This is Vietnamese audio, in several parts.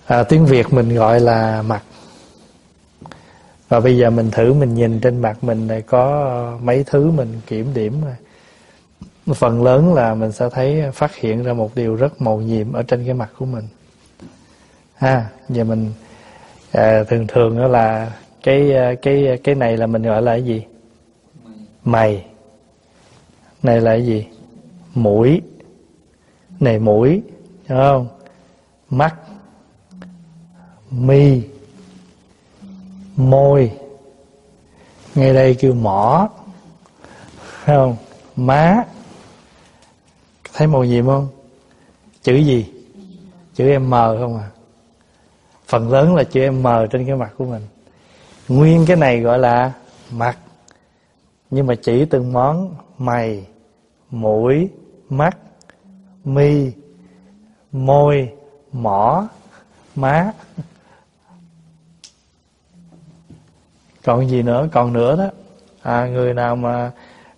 Tiếng Việt mình gọi là mặt. Và bây giờ mình thử mình nhìn trên mặt mình này có mấy thứ mình kiểm điểm rồi. Phần lớn là mình sẽ thấy phát hiện ra một điều rất mầu nhiệm ở trên cái mặt của mình. Giờ mình thường đó là cái này là mình gọi là cái gì? Mày. Này là cái gì? Mũi. Này mũi, hiểu không? Mắt, mi, môi, ngay đây kêu mỏ, thấy không? Má. Thấy màu nhiệm không? Chữ gì? Chữ M không à? Phần lớn là chữ M trên cái mặt của mình. Nguyên cái này gọi là mặt, nhưng mà chỉ từng món: mày, mũi, mắt, mi, môi, mỏ, má. Còn gì nữa? Còn nữa đó. Người nào mà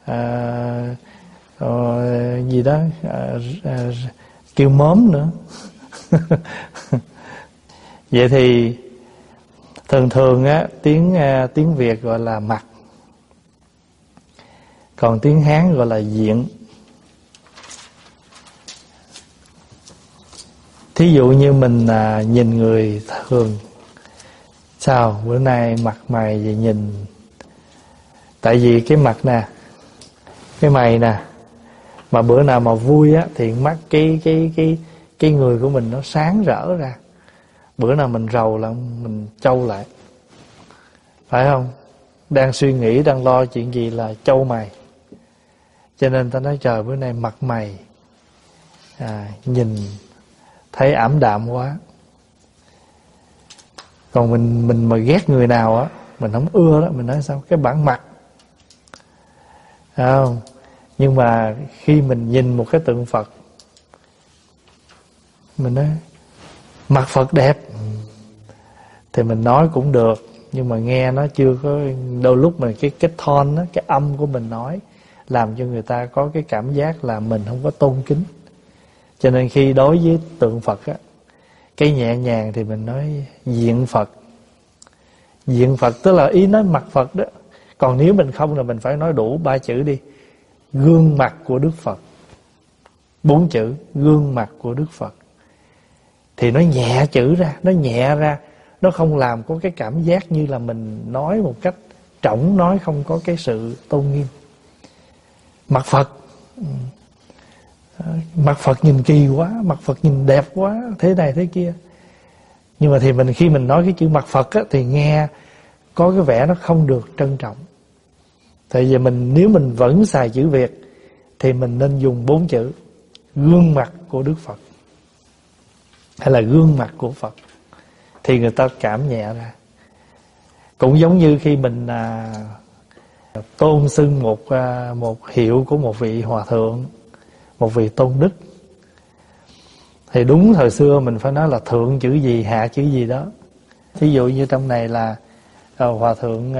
gì đó kêu mớm nữa. Vậy thì thường á, tiếng Việt gọi là mặt, còn tiếng Hán gọi là diện. Thí dụ như mình nhìn người thường, sao bữa nay mặt mày vậy nhìn? Tại vì cái mặt nè, cái mày nè, mà bữa nào mà vui á thì mắt cái người của mình nó sáng rỡ ra. Bữa nào mình rầu là mình trâu lại, phải không? Đang suy nghĩ, đang lo chuyện gì là trâu mày. Cho nên ta nói trời bữa nay mặt mày nhìn thấy ảm đạm quá. Còn mình mà ghét người nào á, mình không ưa đó, mình nói sao? Cái bản mặt, phải không? Nhưng mà khi mình nhìn một cái tượng Phật, mình nói mặt Phật đẹp, thì mình nói cũng được, nhưng mà nghe nó chưa có. Đôi lúc mà cái tone đó, cái âm của mình nói làm cho người ta có cái cảm giác là mình không có tôn kính. Cho nên khi đối với tượng Phật á, cái nhẹ nhàng thì mình nói diện Phật. Diện Phật tức là ý nói mặt Phật đó. Còn nếu mình không là mình phải nói đủ 3 chữ đi: gương mặt của Đức Phật. 4 chữ gương mặt của Đức Phật. Thì nó nhẹ chữ ra, nó nhẹ ra, nó không làm có cái cảm giác như là mình nói một cách trỏng, nói không có cái sự tôn nghiêm. Mặt Phật, mặt Phật nhìn kỳ quá, mặt Phật nhìn đẹp quá, thế này thế kia. Nhưng mà thì khi mình nói cái chữ mặt Phật á, thì nghe có cái vẻ nó không được trân trọng. Tại vì nếu mình vẫn xài chữ Việt thì mình nên dùng 4 chữ: gương mặt của Đức Phật, hay là gương mặt của Phật, thì người ta cảm nhẹ ra. Cũng giống như khi mình tôn xưng một hiệu của một vị hòa thượng, một vị tôn đức, thì đúng thời xưa mình phải nói là thượng chữ gì, hạ chữ gì đó. Thí dụ như trong này là hòa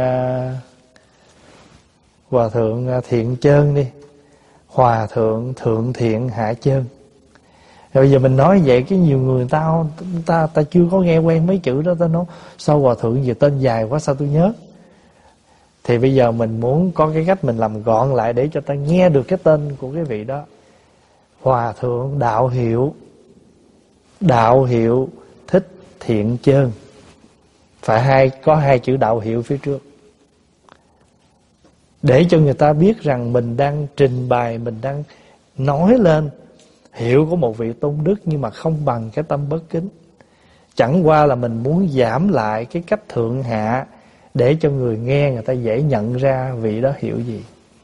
thượng Thiện Chơn đi, hòa thượng Thượng Thiện Hạ Chơn. Rồi bây giờ mình nói vậy cái nhiều người ta chưa có nghe quen mấy chữ đó, ta nói sao hòa thượng gì tên dài quá, sao tôi nhớ. Thì bây giờ mình muốn có cái cách mình làm gọn lại để cho ta nghe được cái tên của cái vị đó. Hòa thượng Đạo Hiệu Thích Thiện Chơn, phải có 2 chữ đạo hiệu phía trước, để cho người ta biết rằng mình đang trình bày, mình đang nói lên hiệu của một vị tôn đức, nhưng mà không bằng cái tâm bất kính. Chẳng qua là mình muốn giảm lại cái cách thượng hạ để cho người nghe người ta dễ nhận ra vị đó hiểu gì.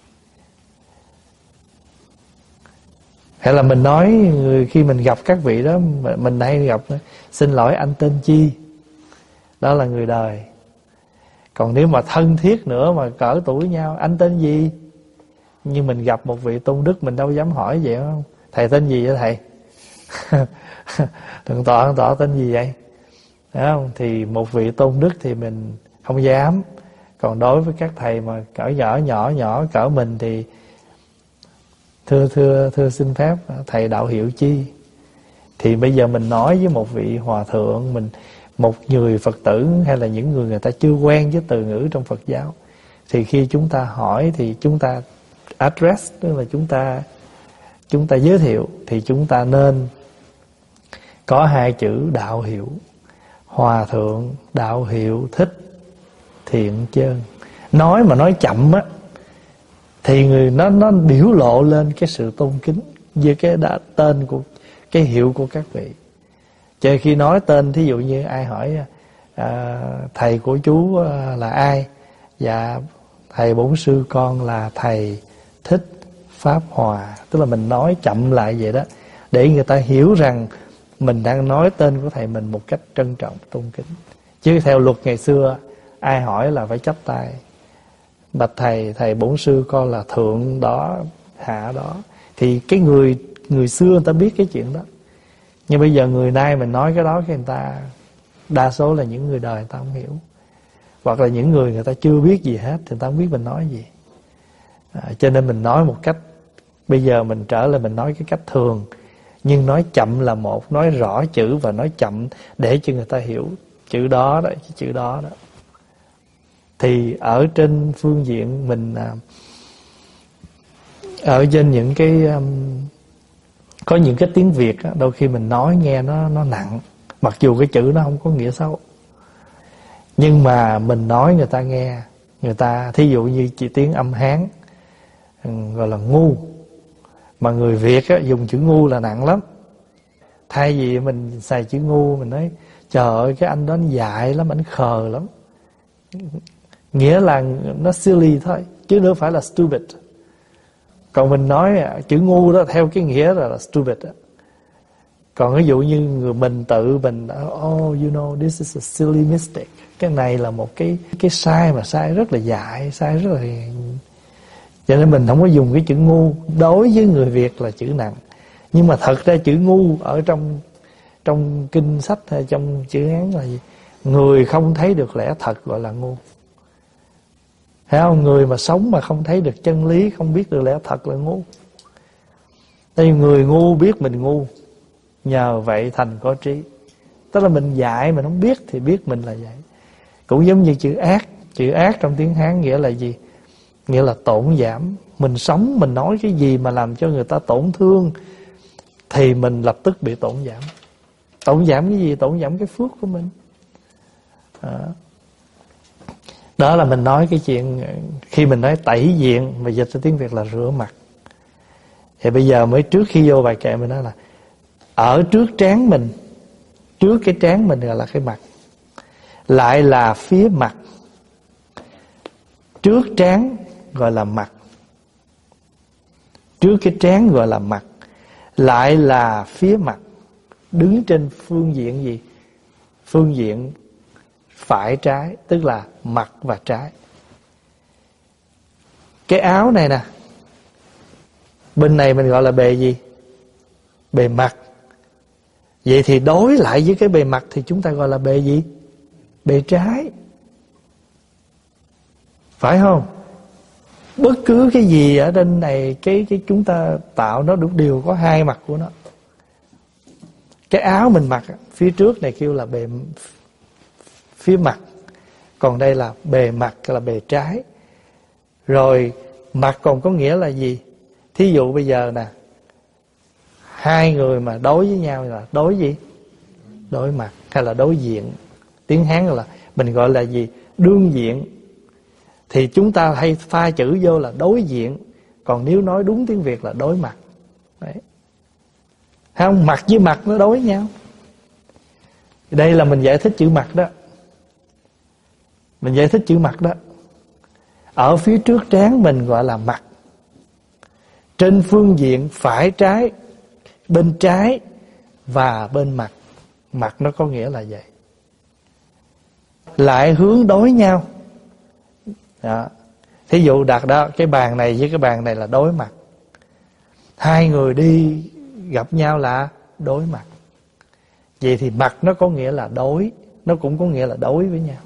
Hay là mình nói khi mình gặp các vị đó, mình hay gặp: xin lỗi anh tên chi. Đó là người đời. Còn nếu mà thân thiết nữa mà cỡ tuổi nhau: anh tên gì? Nhưng mình gặp một vị tôn đức mình đâu dám hỏi vậy, không? Thầy tên gì vậy thầy? Thượng tọa tên gì vậy? Đúng không? Thì một vị tôn đức thì mình không dám. Còn đối với các thầy mà cỡ nhỏ cỡ mình thì thưa xin phép thầy đạo hiệu chi. Thì bây giờ mình nói với một vị hòa thượng, một người Phật tử, hay là những người ta chưa quen với từ ngữ trong Phật giáo, thì khi chúng ta hỏi thì chúng ta address, tức là chúng ta giới thiệu, thì chúng ta nên có hai chữ đạo hiệu. Hòa thượng đạo hiệu Thích Thiện Chơn. Nói mà nói chậm á thì nó biểu lộ lên cái sự tôn kính với cái tên của cái hiệu của các vị. Chứ khi nói tên, thí dụ như ai hỏi thầy của chú là ai? Dạ thầy bổn sư con là thầy Thích Pháp Hòa. Tức là mình nói chậm lại vậy đó, để người ta hiểu rằng mình đang nói tên của thầy mình một cách trân trọng, tôn kính. Chứ theo luật ngày xưa, ai hỏi là phải chắp tay: bạch thầy, thầy bổn sư con là thượng đó, hạ đó. Thì cái người xưa người ta biết cái chuyện đó. Nhưng bây giờ người nay mình nói cái đó, cái người ta, đa số là những người đời người ta không hiểu, hoặc là những người ta chưa biết gì hết thì người ta không biết mình nói gì. Cho nên mình nói một cách, bây giờ mình trở lại mình nói cái cách thường, nhưng nói chậm là một, nói rõ chữ và nói chậm để cho người ta hiểu chữ đó đó, chữ đó đó. Thì ở trên phương diện mình, ở trên những cái có những cái tiếng Việt á, đôi khi mình nói nghe nó nặng, mặc dù cái chữ nó không có nghĩa xấu, nhưng mà mình nói người ta nghe, người ta thí dụ như chỉ tiếng âm Hán gọi là ngu, mà người Việt á, dùng chữ ngu là nặng lắm. Thay vì mình xài chữ ngu, mình nói trời ơi cái anh đó anh dại lắm, anh khờ lắm, nghĩa là nó silly thôi, chứ đâu phải là stupid. Còn mình nói chữ ngu đó theo cái nghĩa là stupid đó. Còn ví dụ như người mình tự mình oh you know this is a silly mistake, cái này là một cái sai, mà sai rất là dại, sai rất là, cho nên mình không có dùng cái chữ ngu. Đối với người Việt là chữ nặng, nhưng mà thật ra chữ ngu ở trong kinh sách hay trong chữ Hán là gì? Người không thấy được lẽ thật gọi là ngu. Thấy không? Người mà sống mà không thấy được chân lý, không biết được lẽ thật là ngu. Đây, người ngu biết mình ngu, nhờ vậy thành có trí. Tức là mình dại mình không biết thì biết mình là vậy. Cũng giống như chữ ác. Chữ ác trong tiếng Hán nghĩa là gì? Nghĩa là tổn giảm. Mình sống mình nói cái gì mà làm cho người ta tổn thương thì mình lập tức bị tổn giảm. Tổn giảm cái gì? Tổn giảm cái phước của mình. Đó là mình nói cái chuyện khi mình nói tẩy diện, mà dịch ra tiếng Việt là rửa mặt. Thì bây giờ mới trước khi vô bài kệ mình nói là ở trước trán mình, trước cái trán mình gọi là cái mặt, lại là phía mặt. Trước trán gọi là mặt, trước cái trán gọi là mặt, lại là phía mặt. Đứng trên phương diện gì? Phương diện phải trái, tức là mặt và trái. Cái áo này nè, bên này mình gọi là bề gì? Bề mặt. Vậy thì đối lại với cái bề mặt thì chúng ta gọi là bề gì? Bề trái. Phải không? Bất cứ cái gì ở trên này, cái chúng ta tạo nó đều có hai mặt của nó. Cái áo mình mặc phía trước này kêu là bề phía mặt, còn đây là bề mặt, là bề trái. Rồi mặt còn có nghĩa là gì? Thí dụ bây giờ nè, hai người mà đối với nhau là đối gì? Đối mặt hay là đối diện. Tiếng Hán là mình gọi là gì? Đương diện. Thì chúng ta hay pha chữ vô là đối diện, còn nếu nói đúng tiếng Việt là đối mặt. Đấy. Thấy không? Mặt với mặt nó đối nhau. Đây là mình giải thích chữ mặt đó. Mình giải thích chữ mặt đó. Ở phía trước trán mình gọi là mặt. Trên phương diện phải trái, bên trái và bên mặt. Mặt nó có nghĩa là vậy. Lại hướng đối nhau. Đó. Thí dụ đặt đó, cái bàn này với cái bàn này là đối mặt. Hai người đi gặp nhau là đối mặt. Vậy thì mặt nó có nghĩa là đối, nó cũng có nghĩa là đối với nhau.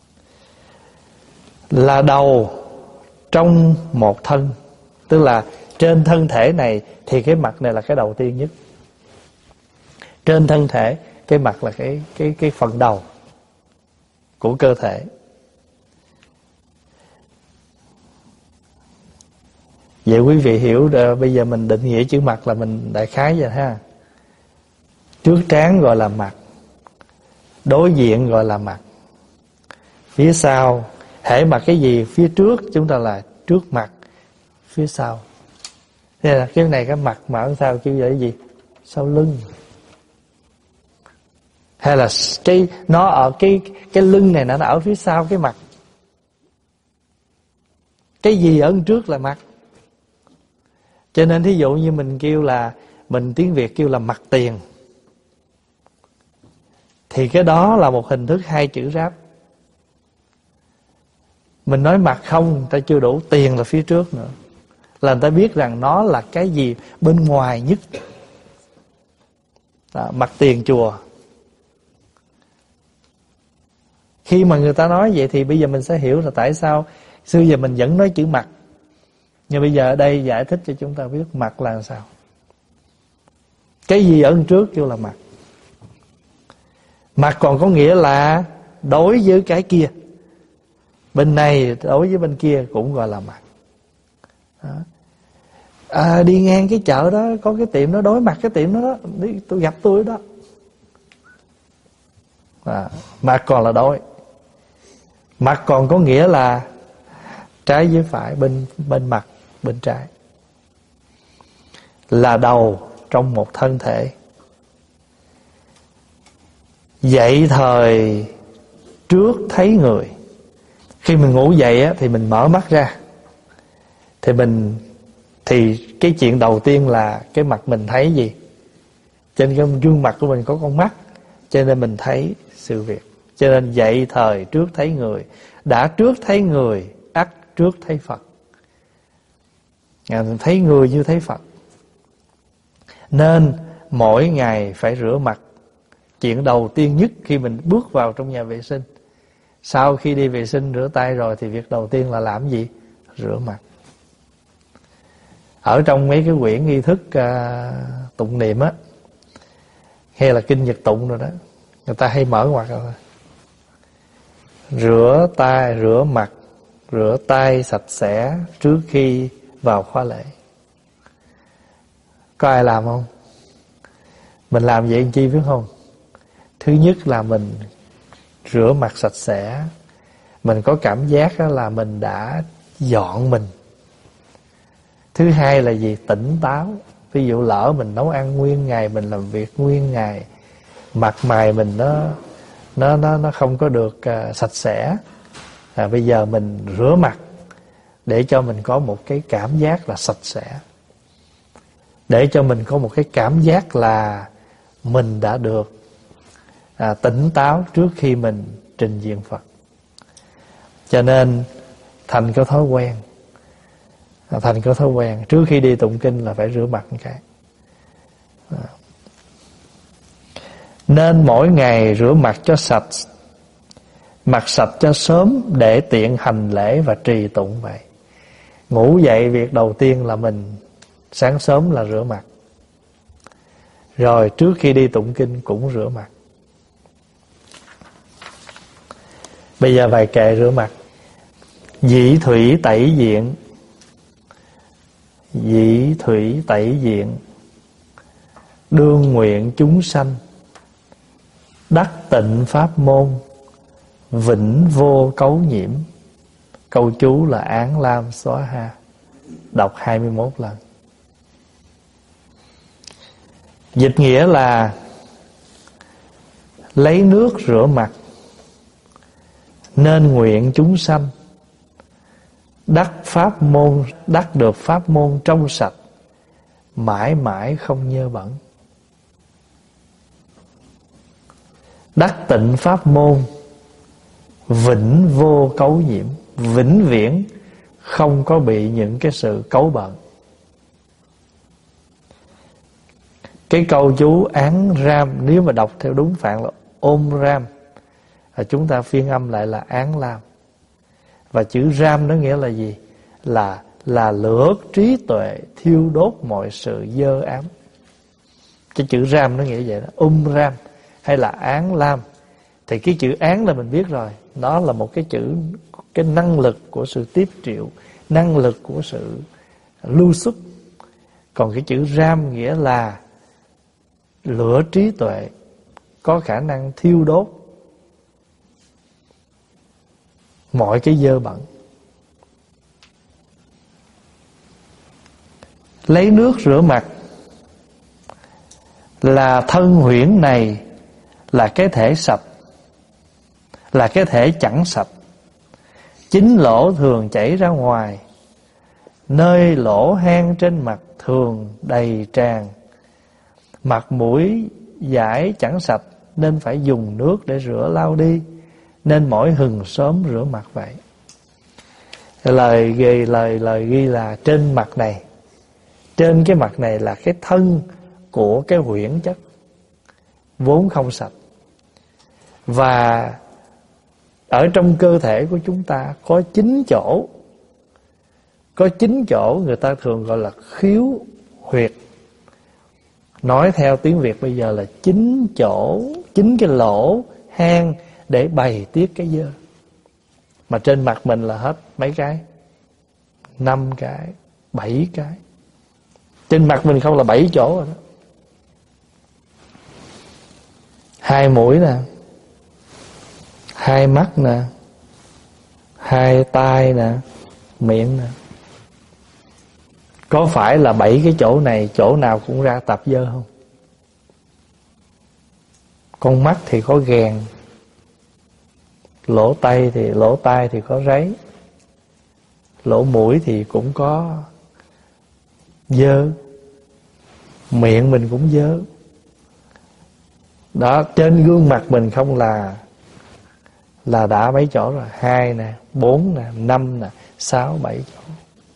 Là đầu trong một thân. Tức là trên thân thể này thì cái mặt này là cái đầu tiên nhất. Trên thân thể, cái mặt là cái phần đầu của cơ thể. Vậy quý vị hiểu bây giờ mình định nghĩa chữ mặt là mình đại khái vậy ha. Trước trán gọi là mặt, đối diện gọi là mặt, phía sau hễ mặt cái gì phía trước chúng ta là trước mặt, phía sau. Thế là cái này cái mặt mà ở sau kêu là cái gì? Sau lưng. Hay là nó ở cái lưng này nó ở phía sau cái mặt. Cái gì ở trước là mặt. Cho nên thí dụ như mình kêu là, mình tiếng Việt kêu là mặt tiền, thì cái đó là một hình thức hai chữ ráp. Mình nói mặt không, người ta chưa đủ, tiền là phía trước nữa, là người ta biết rằng nó là cái gì bên ngoài nhất. Đó, mặt tiền chùa. Khi mà người ta nói vậy thì bây giờ mình sẽ hiểu là tại sao xưa giờ mình vẫn nói chữ mặt. Nhưng bây giờ ở đây giải thích cho chúng ta biết mặt là sao. Cái gì ở trước kêu là mặt. Mặt còn có nghĩa là đối với cái kia, bên này đối với bên kia cũng gọi là mặt. Đó. Đi ngang cái chợ đó, có cái tiệm đó, đối mặt cái tiệm đó, đi, tôi gặp tôi đó. Mặt còn là đối. Mặt còn có nghĩa là trái với phải, bên mặt, bên trái. Là đầu trong một thân thể. Dậy thời trước thấy người. Khi mình ngủ dậy á, thì mình mở mắt ra, thì cái chuyện đầu tiên là cái mặt mình thấy gì? Trên cái gương mặt của mình có con mắt, cho nên mình thấy sự việc. Cho nên dậy thời trước thấy người. Đã trước thấy người, ắt trước thấy Phật. Thấy người như thấy Phật. Nên mỗi ngày phải rửa mặt. Chuyện đầu tiên nhất khi mình bước vào trong nhà vệ sinh, sau khi đi vệ sinh rửa tay rồi, thì việc đầu tiên là làm gì? Rửa mặt. Ở trong mấy cái quyển nghi thức tụng niệm á, hay là kinh Nhật tụng rồi đó, người ta hay mở ngoặc rồi. Rửa tay, rửa mặt, rửa tay sạch sẽ trước khi vào khóa lễ. Có ai làm không? Mình làm vậy làm chi biết không? Thứ nhất là mình rửa mặt sạch sẽ, mình có cảm giác là mình đã dọn mình. Thứ hai là gì? Tỉnh táo. Ví dụ lỡ mình nấu ăn nguyên ngày, mình làm việc nguyên ngày, mặt mày mình nó không có được sạch sẽ. Bây giờ mình rửa mặt để cho mình có một cái cảm giác là sạch sẽ, để cho mình có một cái cảm giác là mình đã được tỉnh táo trước khi mình trình diện Phật. Cho nên thành cái thói quen, trước khi đi tụng kinh là phải rửa mặt một cái. Nên mỗi ngày rửa mặt cho sạch, mặt sạch cho sớm, để tiện hành lễ và trì tụng vậy. Ngủ dậy việc đầu tiên là mình sáng sớm là rửa mặt, rồi trước khi đi tụng kinh cũng rửa mặt. Bây giờ vài kệ rửa mặt. Dĩ thủy tẩy diện. Dĩ thủy tẩy diện, đương nguyện chúng sanh, đắc tịnh pháp môn, vĩnh vô cấu nhiễm. Câu chú là Án Lam Xóa Ha, đọc 21 lần. Dịch nghĩa là lấy nước rửa mặt, nên nguyện chúng sanh đắc được pháp môn trong sạch, mãi mãi không nhơ bẩn. Đắc tịnh pháp môn, vĩnh vô cấu nhiễm, vĩnh viễn không có bị những cái sự cấu bẩn. Cái câu chú Án Ram, nếu mà đọc theo đúng phạn là Om Ram, chúng ta phiên âm lại là Án Lam. Và chữ Ram nó nghĩa là gì? Là là lửa trí tuệ thiêu đốt mọi sự dơ ám. Cái chữ ram nó nghĩa vậy đó, ram hay là án lam. Thì cái chữ án là mình biết rồi, nó là một cái chữ, cái năng lực của sự tiếp triệu, năng lực của sự lưu xuất. Còn cái chữ ram nghĩa là lửa trí tuệ, có khả năng thiêu đốt mọi cái dơ bẩn. Lấy nước rửa mặt là thân huyễn này, là cái thể sạch, là cái thể chẳng sạch. Chính lỗ thường chảy ra ngoài, nơi lỗ hang trên mặt thường đầy tràn. Mặt mũi dãi chẳng sạch, nên phải dùng nước để rửa lau đi, nên mỗi hừng sớm rửa mặt vậy. Lời ghi là trên mặt này, trên cái mặt này là cái thân của cái huyễn chất vốn không sạch. Và ở trong cơ thể của chúng ta có 9 chỗ. Có 9 chỗ người ta thường gọi là khiếu huyệt. Nói theo tiếng Việt bây giờ là 9 chỗ, 9 cái lỗ hang để bày tiết cái dơ. Mà trên mặt mình là hết mấy cái? 5 cái, 7 cái. Trên mặt mình không là 7 chỗ rồi đó. 2 mũi nè, 2 mắt nè, 2 tai nè, miệng nè. Có phải là 7 cái chỗ này chỗ nào cũng ra tập dơ không? Con mắt thì có ghèn, lỗ tai thì có ráy, lỗ mũi thì cũng có dơ, miệng mình cũng dơ. Đó, trên gương mặt mình không là đã mấy chỗ rồi. 2 nè, 4 nè, 5 nè, 6, 7 chỗ.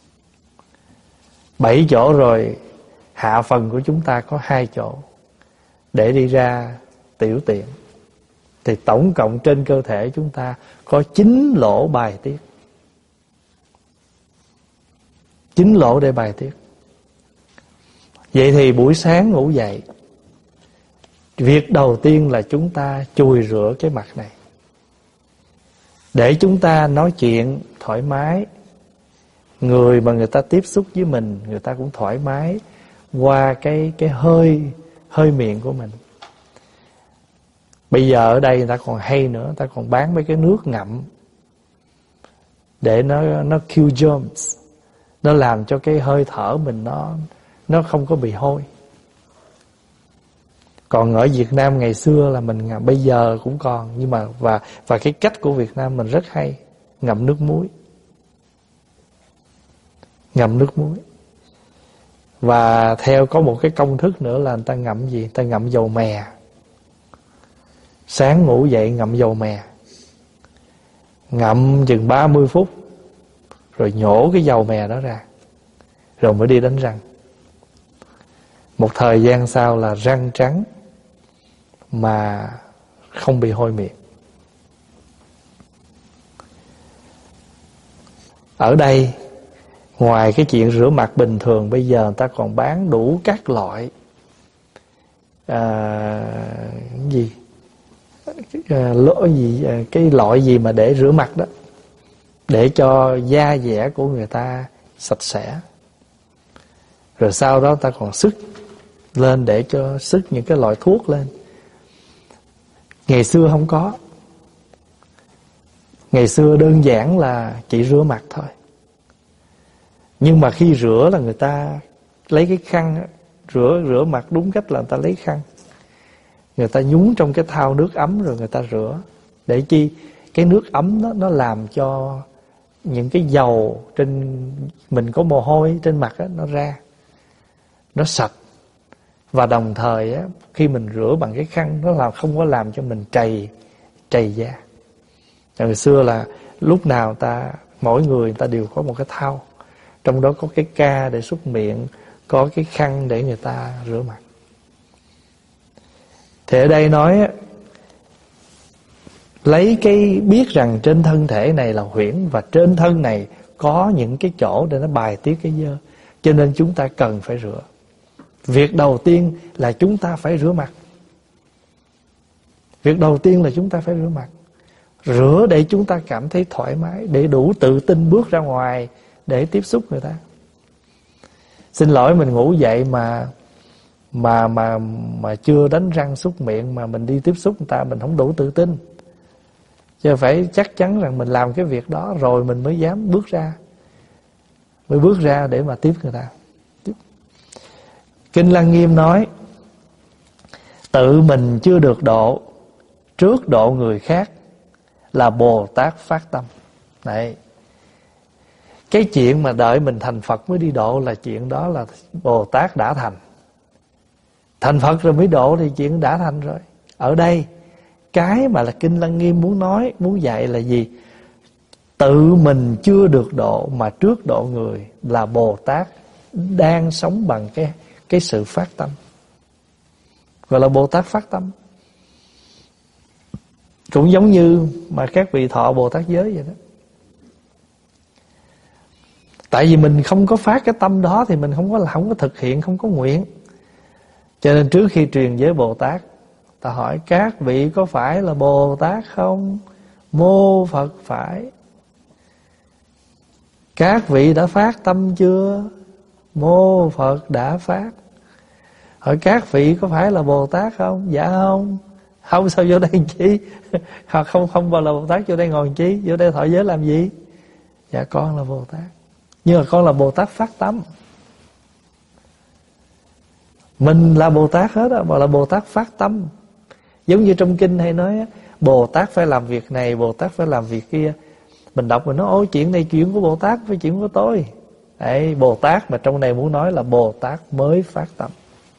7 chỗ rồi. Hạ phần của chúng ta có 2 chỗ để đi ra tiểu tiện. Thì tổng cộng trên cơ thể chúng ta có 9 lỗ bài tiết. 9 lỗ để bài tiết. Vậy thì buổi sáng ngủ dậy, việc đầu tiên là chúng ta chùi rửa cái mặt này, để chúng ta nói chuyện thoải mái. Người mà người ta tiếp xúc với mình, người ta cũng thoải mái qua cái hơi miệng của mình. Bây giờ ở đây người ta còn hay nữa, người ta còn bán mấy cái nước ngậm để nó kill germs, nó làm cho cái hơi thở mình nó không có bị hôi. Còn ở Việt Nam ngày xưa là mình ngậm, bây giờ cũng còn, nhưng mà và cái cách của Việt Nam mình rất hay, ngậm nước muối. Ngậm nước muối. Và theo có một cái công thức nữa là người ta ngậm gì? Người ta ngậm dầu mè. Sáng ngủ dậy ngậm dầu mè, ngậm chừng 30 phút, rồi nhổ cái dầu mè đó ra, rồi mới đi đánh răng. Một thời gian sau là răng trắng mà không bị hôi miệng. Ở đây, ngoài cái chuyện rửa mặt bình thường, bây giờ người ta còn bán đủ các loại cái loại gì mà để rửa mặt đó, để cho da dẻ của người ta sạch sẽ. Rồi sau đó ta còn xức lên, để cho xức những cái loại thuốc lên. Ngày xưa không có. Ngày xưa đơn giản là chỉ rửa mặt thôi. Nhưng mà khi rửa là người ta lấy cái khăn, rửa mặt đúng cách là người ta lấy khăn, người ta nhúng trong cái thau nước ấm rồi người ta rửa. Để chi? Cái nước ấm đó, nó làm cho những cái dầu trên mình có mồ hôi trên mặt đó, nó ra, nó sạch. Và đồng thời á, khi mình rửa bằng cái khăn, nó không có làm cho mình trầy da. Hồi xưa là lúc nào mỗi người ta đều có một cái thau, trong đó có cái ca để súc miệng, có cái khăn để người ta rửa mặt. Thì ở đây nói á, lấy cái biết rằng trên thân thể này là huyễn, và trên thân này có những cái chỗ để nó bài tiết cái dơ. Cho nên chúng ta cần phải rửa. Việc đầu tiên là chúng ta phải rửa mặt. Việc đầu tiên là chúng ta phải rửa mặt. Rửa để chúng ta cảm thấy thoải mái, để đủ tự tin bước ra ngoài để tiếp xúc người ta. Xin lỗi, mình ngủ dậy mà chưa đánh răng súc miệng mà mình đi tiếp xúc người ta, mình không đủ tự tin. Chứ phải chắc chắn rằng mình làm cái việc đó rồi mình mới dám bước ra. Mới bước ra để mà tiếp người ta. Kinh Lăng Nghiêm nói, tự mình chưa được độ, trước độ người khác là Bồ Tát phát tâm. Đấy. Cái chuyện mà đợi mình thành Phật mới đi độ là chuyện đó là Bồ Tát đã thành. Thành Phật rồi mới độ thì chuyện đã thành rồi. Ở đây cái mà là Kinh Lăng Nghiêm muốn nói, muốn dạy là gì? Tự mình chưa được độ mà trước độ người là Bồ Tát đang sống bằng cái sự phát tâm. Gọi là Bồ Tát phát tâm. Cũng giống như mà các vị thọ Bồ Tát giới vậy đó. Tại vì mình không có phát cái tâm đó thì mình không có thực hiện, không có nguyện. Cho nên trước khi truyền giới Bồ Tát, ta hỏi các vị có phải là Bồ Tát không? Mô Phật phải. Các vị đã phát tâm chưa? Mô Phật đã phát. Hỏi các vị có phải là Bồ Tát không? Dạ không. Không sao vô đây làm chi? Không bao là Bồ Tát vô đây ngồi làm chi? Vô đây thọ giới làm gì? Dạ con là Bồ Tát. Nhưng mà con là Bồ Tát phát tâm. Mình là Bồ Tát hết á, mà là Bồ Tát phát tâm. Giống như trong kinh hay nói Bồ Tát phải làm việc này, Bồ Tát phải làm việc kia. Mình đọc mình nói ôi chuyện này chuyện của Bồ Tát, phải chuyện của tôi. Đấy, Bồ Tát mà trong này muốn nói là Bồ Tát mới phát tâm.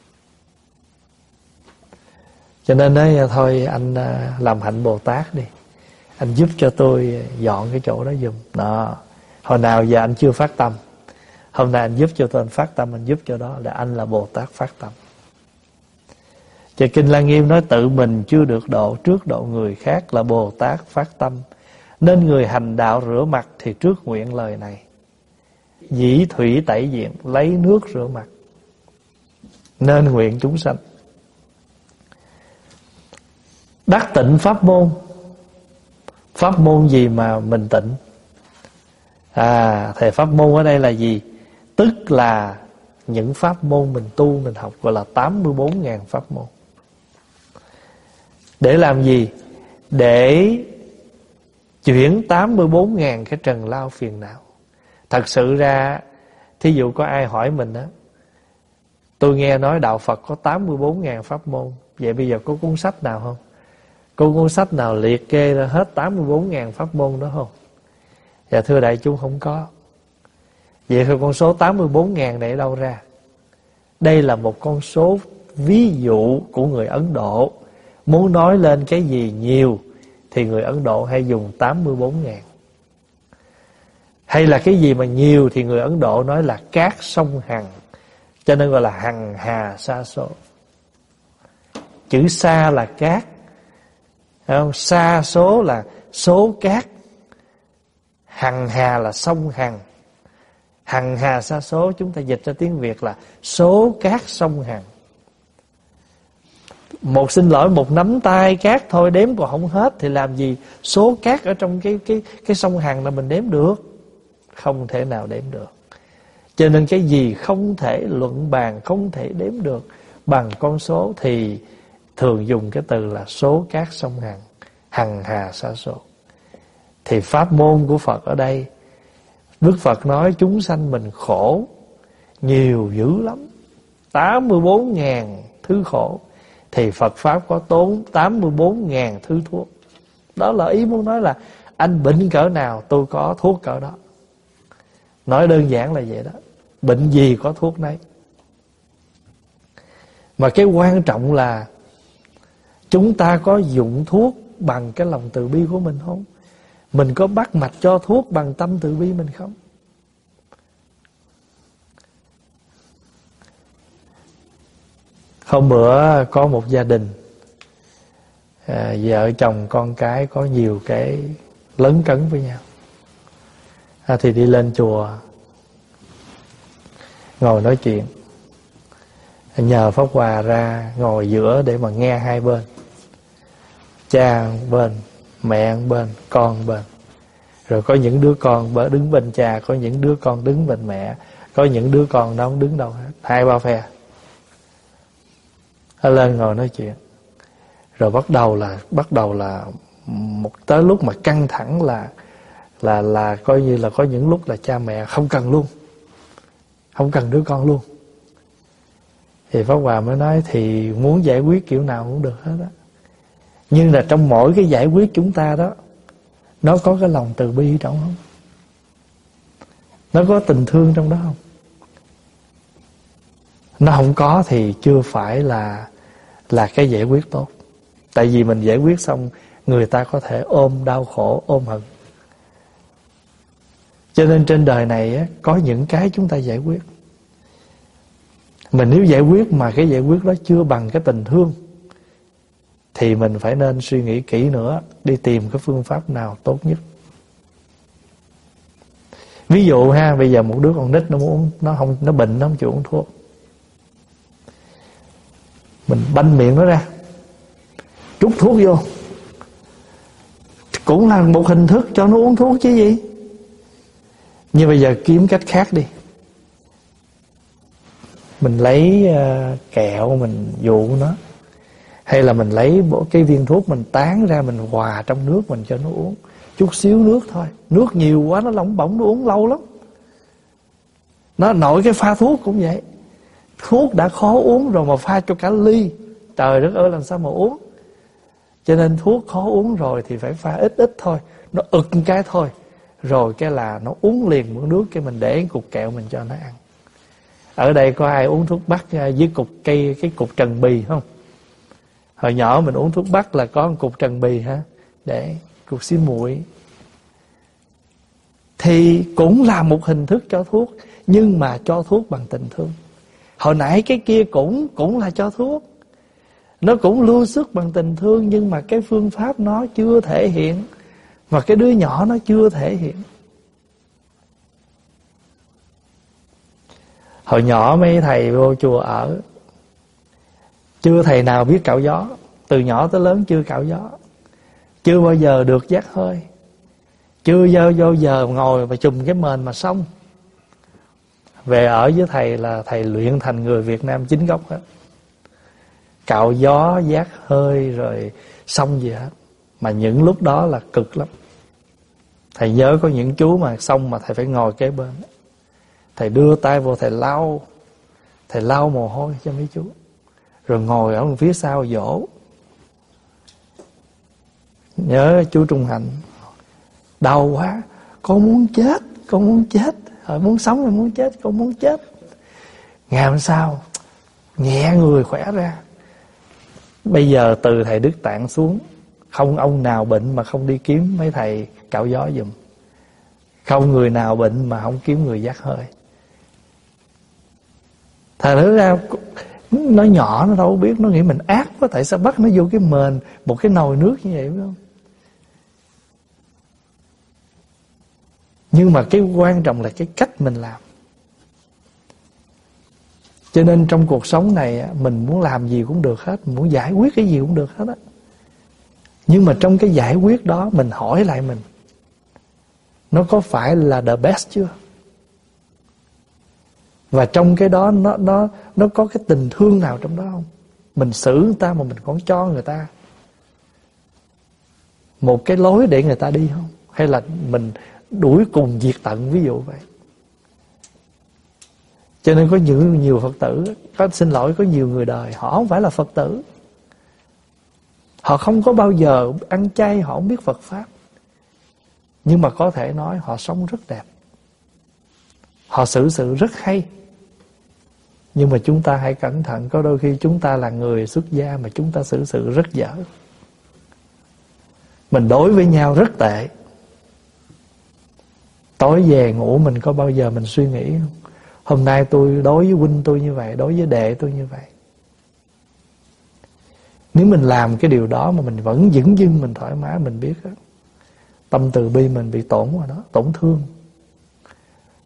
Cho nên đấy, thôi anh làm hạnh Bồ Tát đi. Anh giúp cho tôi dọn cái chỗ đó giùm. Đó. Hồi nào giờ anh chưa phát tâm, hôm nay anh giúp cho tôi, anh phát tâm, anh giúp cho đó là anh là Bồ Tát phát tâm. Thì Kinh Lăng Nghiêm nói tự mình chưa được độ, trước độ người khác là Bồ Tát phát tâm. Nên người hành đạo rửa mặt thì trước nguyện lời này: dĩ thủy tẩy diện, lấy nước rửa mặt. Nên nguyện chúng sanh đắc tịnh pháp môn. Pháp môn gì mà mình tịnh? Thầy pháp môn ở đây là gì? Tức là những pháp môn mình tu, mình học, gọi là 84.000 pháp môn. Để làm gì? Để chuyển 84.000 cái trần lao phiền não. Thật sự ra, thí dụ có ai hỏi mình đó, tôi nghe nói đạo Phật có 84.000 pháp môn, vậy bây giờ có cuốn sách nào không? Có cuốn sách nào liệt kê ra hết 84.000 pháp môn đó không? Dạ thưa đại chúng không có. Vậy thì con số 84.000 này ở đâu ra? Đây là một con số ví dụ của người Ấn Độ. Muốn nói lên cái gì nhiều thì người Ấn Độ hay dùng 84.000. Hay là cái gì mà nhiều thì người Ấn Độ nói là cát sông hằng, cho nên gọi là hằng hà sa số. Chữ sa là cát, không? Sa số là số cát, hằng hà là sông hằng. Hằng hà sa số chúng ta dịch ra tiếng Việt là số cát sông hằng. Xin lỗi, một nắm tay cát thôi đếm còn không hết thì làm gì số cát ở trong cái sông hằng là mình đếm được? Không thể nào đếm được. Cho nên cái gì không thể luận bàn, không thể đếm được bằng con số thì thường dùng cái từ là số cát sông hằng, hằng hà sa số. Thì pháp môn của Phật ở đây, Đức Phật nói chúng sanh mình khổ nhiều dữ lắm, 84.000 thứ khổ, thì Phật Pháp có tốn 84.000 thứ thuốc. Đó là ý muốn nói là anh bệnh cỡ nào tôi có thuốc cỡ đó. Nói đơn giản là vậy đó. Bệnh gì có thuốc nấy. Mà cái quan trọng là chúng ta có dụng thuốc bằng cái lòng từ bi của mình không? Mình có bắt mạch cho thuốc bằng tâm từ bi mình không? Hôm bữa có một gia đình, vợ chồng con cái có nhiều cái lấn cấn với nhau. Thì đi lên chùa ngồi nói chuyện, nhờ Pháp Hòa ra ngồi giữa để mà nghe hai bên, cha bên, mẹ bên, con bên. Rồi có những đứa con đứng bên cha, có những đứa con đứng bên mẹ, có những đứa con đâu không đứng đâu hết, 2-3 phe. Nó lên ngồi nói chuyện. Rồi bắt đầu là tới lúc mà căng thẳng là coi như là có những lúc là cha mẹ không cần luôn, không cần đứa con luôn. Thì Pháp Hòa mới nói thì muốn giải quyết kiểu nào cũng được hết á. Nhưng là trong mỗi cái giải quyết chúng ta đó, nó có cái lòng từ bi trong không? Nó có tình thương trong đó không? Nó không có thì chưa phải là cái giải quyết tốt. Tại vì mình giải quyết xong, người ta có thể ôm đau khổ, ôm hận. Cho nên trên đời này á, có những cái chúng ta giải quyết. Mình nếu giải quyết mà cái giải quyết đó chưa bằng cái tình thương, thì mình phải nên suy nghĩ kỹ nữa, đi tìm cái phương pháp nào tốt nhất. Ví dụ ha, bây giờ một đứa con nít nó bệnh, nó không chịu uống thuốc, mình banh miệng nó ra, trút thuốc vô, cũng là một hình thức cho nó uống thuốc chứ gì. Nhưng bây giờ kiếm cách khác đi. Mình lấy kẹo mình dụ nó, hay là mình lấy cái viên thuốc mình tán ra, mình hòa trong nước mình cho nó uống. Chút xíu nước thôi, nước nhiều quá nó lỏng bỏng, nó uống lâu lắm. Nó nội cái pha thuốc cũng vậy. Thuốc đã khó uống rồi mà pha cho cả ly, trời đất ơi làm sao mà uống. Cho nên thuốc khó uống rồi thì phải pha ít ít thôi, nó ực cái thôi, rồi cái là nó uống liền muỗng nước, cái mình để cái cục kẹo mình cho nó ăn. Ở đây có ai uống thuốc bắc với cái cục trần bì không? Hồi nhỏ mình uống thuốc bắc là có một cục trần bì ha, để cục xí muội. Thì cũng là một hình thức cho thuốc, nhưng mà cho thuốc bằng tình thương. Hồi nãy cái kia cũng là cho thuốc, nó cũng lưu xuất bằng tình thương, nhưng mà cái phương pháp nó chưa thể hiện, và cái đứa nhỏ nó chưa thể hiện. Hồi nhỏ mấy thầy vô chùa ở, chưa thầy nào biết cạo gió. Từ nhỏ tới lớn chưa cạo gió, chưa bao giờ được giác hơi, chưa bao giờ ngồi và chùm cái mền mà xong. Về ở với thầy là thầy luyện thành người Việt Nam chính gốc hết. Cạo gió, giác hơi rồi xong gì hết. Mà những lúc đó là cực lắm. Thầy nhớ có những chú mà xong mà thầy phải ngồi kế bên, thầy đưa tay vô thầy lau mồ hôi cho mấy chú, rồi ngồi ở phía sau dỗ. Nhớ chú Trung Hạnh, đau quá, con muốn chết, rồi muốn sống rồi muốn chết, con muốn chết. Ngày hôm sau nhẹ người khỏe ra. Bây giờ từ thầy Đức Tạng xuống, không ông nào bệnh mà không đi kiếm mấy thầy cạo gió giùm, không người nào bệnh mà không kiếm người giác hơi. Thật ra nó nhỏ, nó đâu biết, nó nghĩ mình ác quá, tại sao bắt nó vô cái mền một cái nồi nước như vậy, phải không? Nhưng mà cái quan trọng là cái cách mình làm. Cho nên trong cuộc sống này mình muốn làm gì cũng được hết, mình muốn giải quyết cái gì cũng được hết á. Nhưng mà trong cái giải quyết đó mình hỏi lại mình, nó có phải là the best chưa? Và trong cái đó nó có cái tình thương nào trong đó không? Mình xử người ta mà mình còn cho người ta một cái lối để người ta đi không? Hay là mình đuổi cùng diệt tận, ví dụ vậy. Cho nên có nhiều Phật tử, xin lỗi, có nhiều người đời họ không phải là Phật tử, họ không có bao giờ ăn chay, họ không biết Phật Pháp, nhưng mà có thể nói họ sống rất đẹp, họ xử sự rất hay. Nhưng mà chúng ta hãy cẩn thận, có đôi khi chúng ta là người xuất gia mà chúng ta xử sự rất dở. Mình đối với nhau rất tệ. Tối về ngủ mình có bao giờ mình suy nghĩ không? Hôm nay tôi đối với huynh tôi như vậy, đối với đệ tôi như vậy. Nếu mình làm cái điều đó mà mình vẫn dửng dưng, mình thoải mái, mình biết đó, tâm từ bi mình bị tổn rồi đó, tổn thương.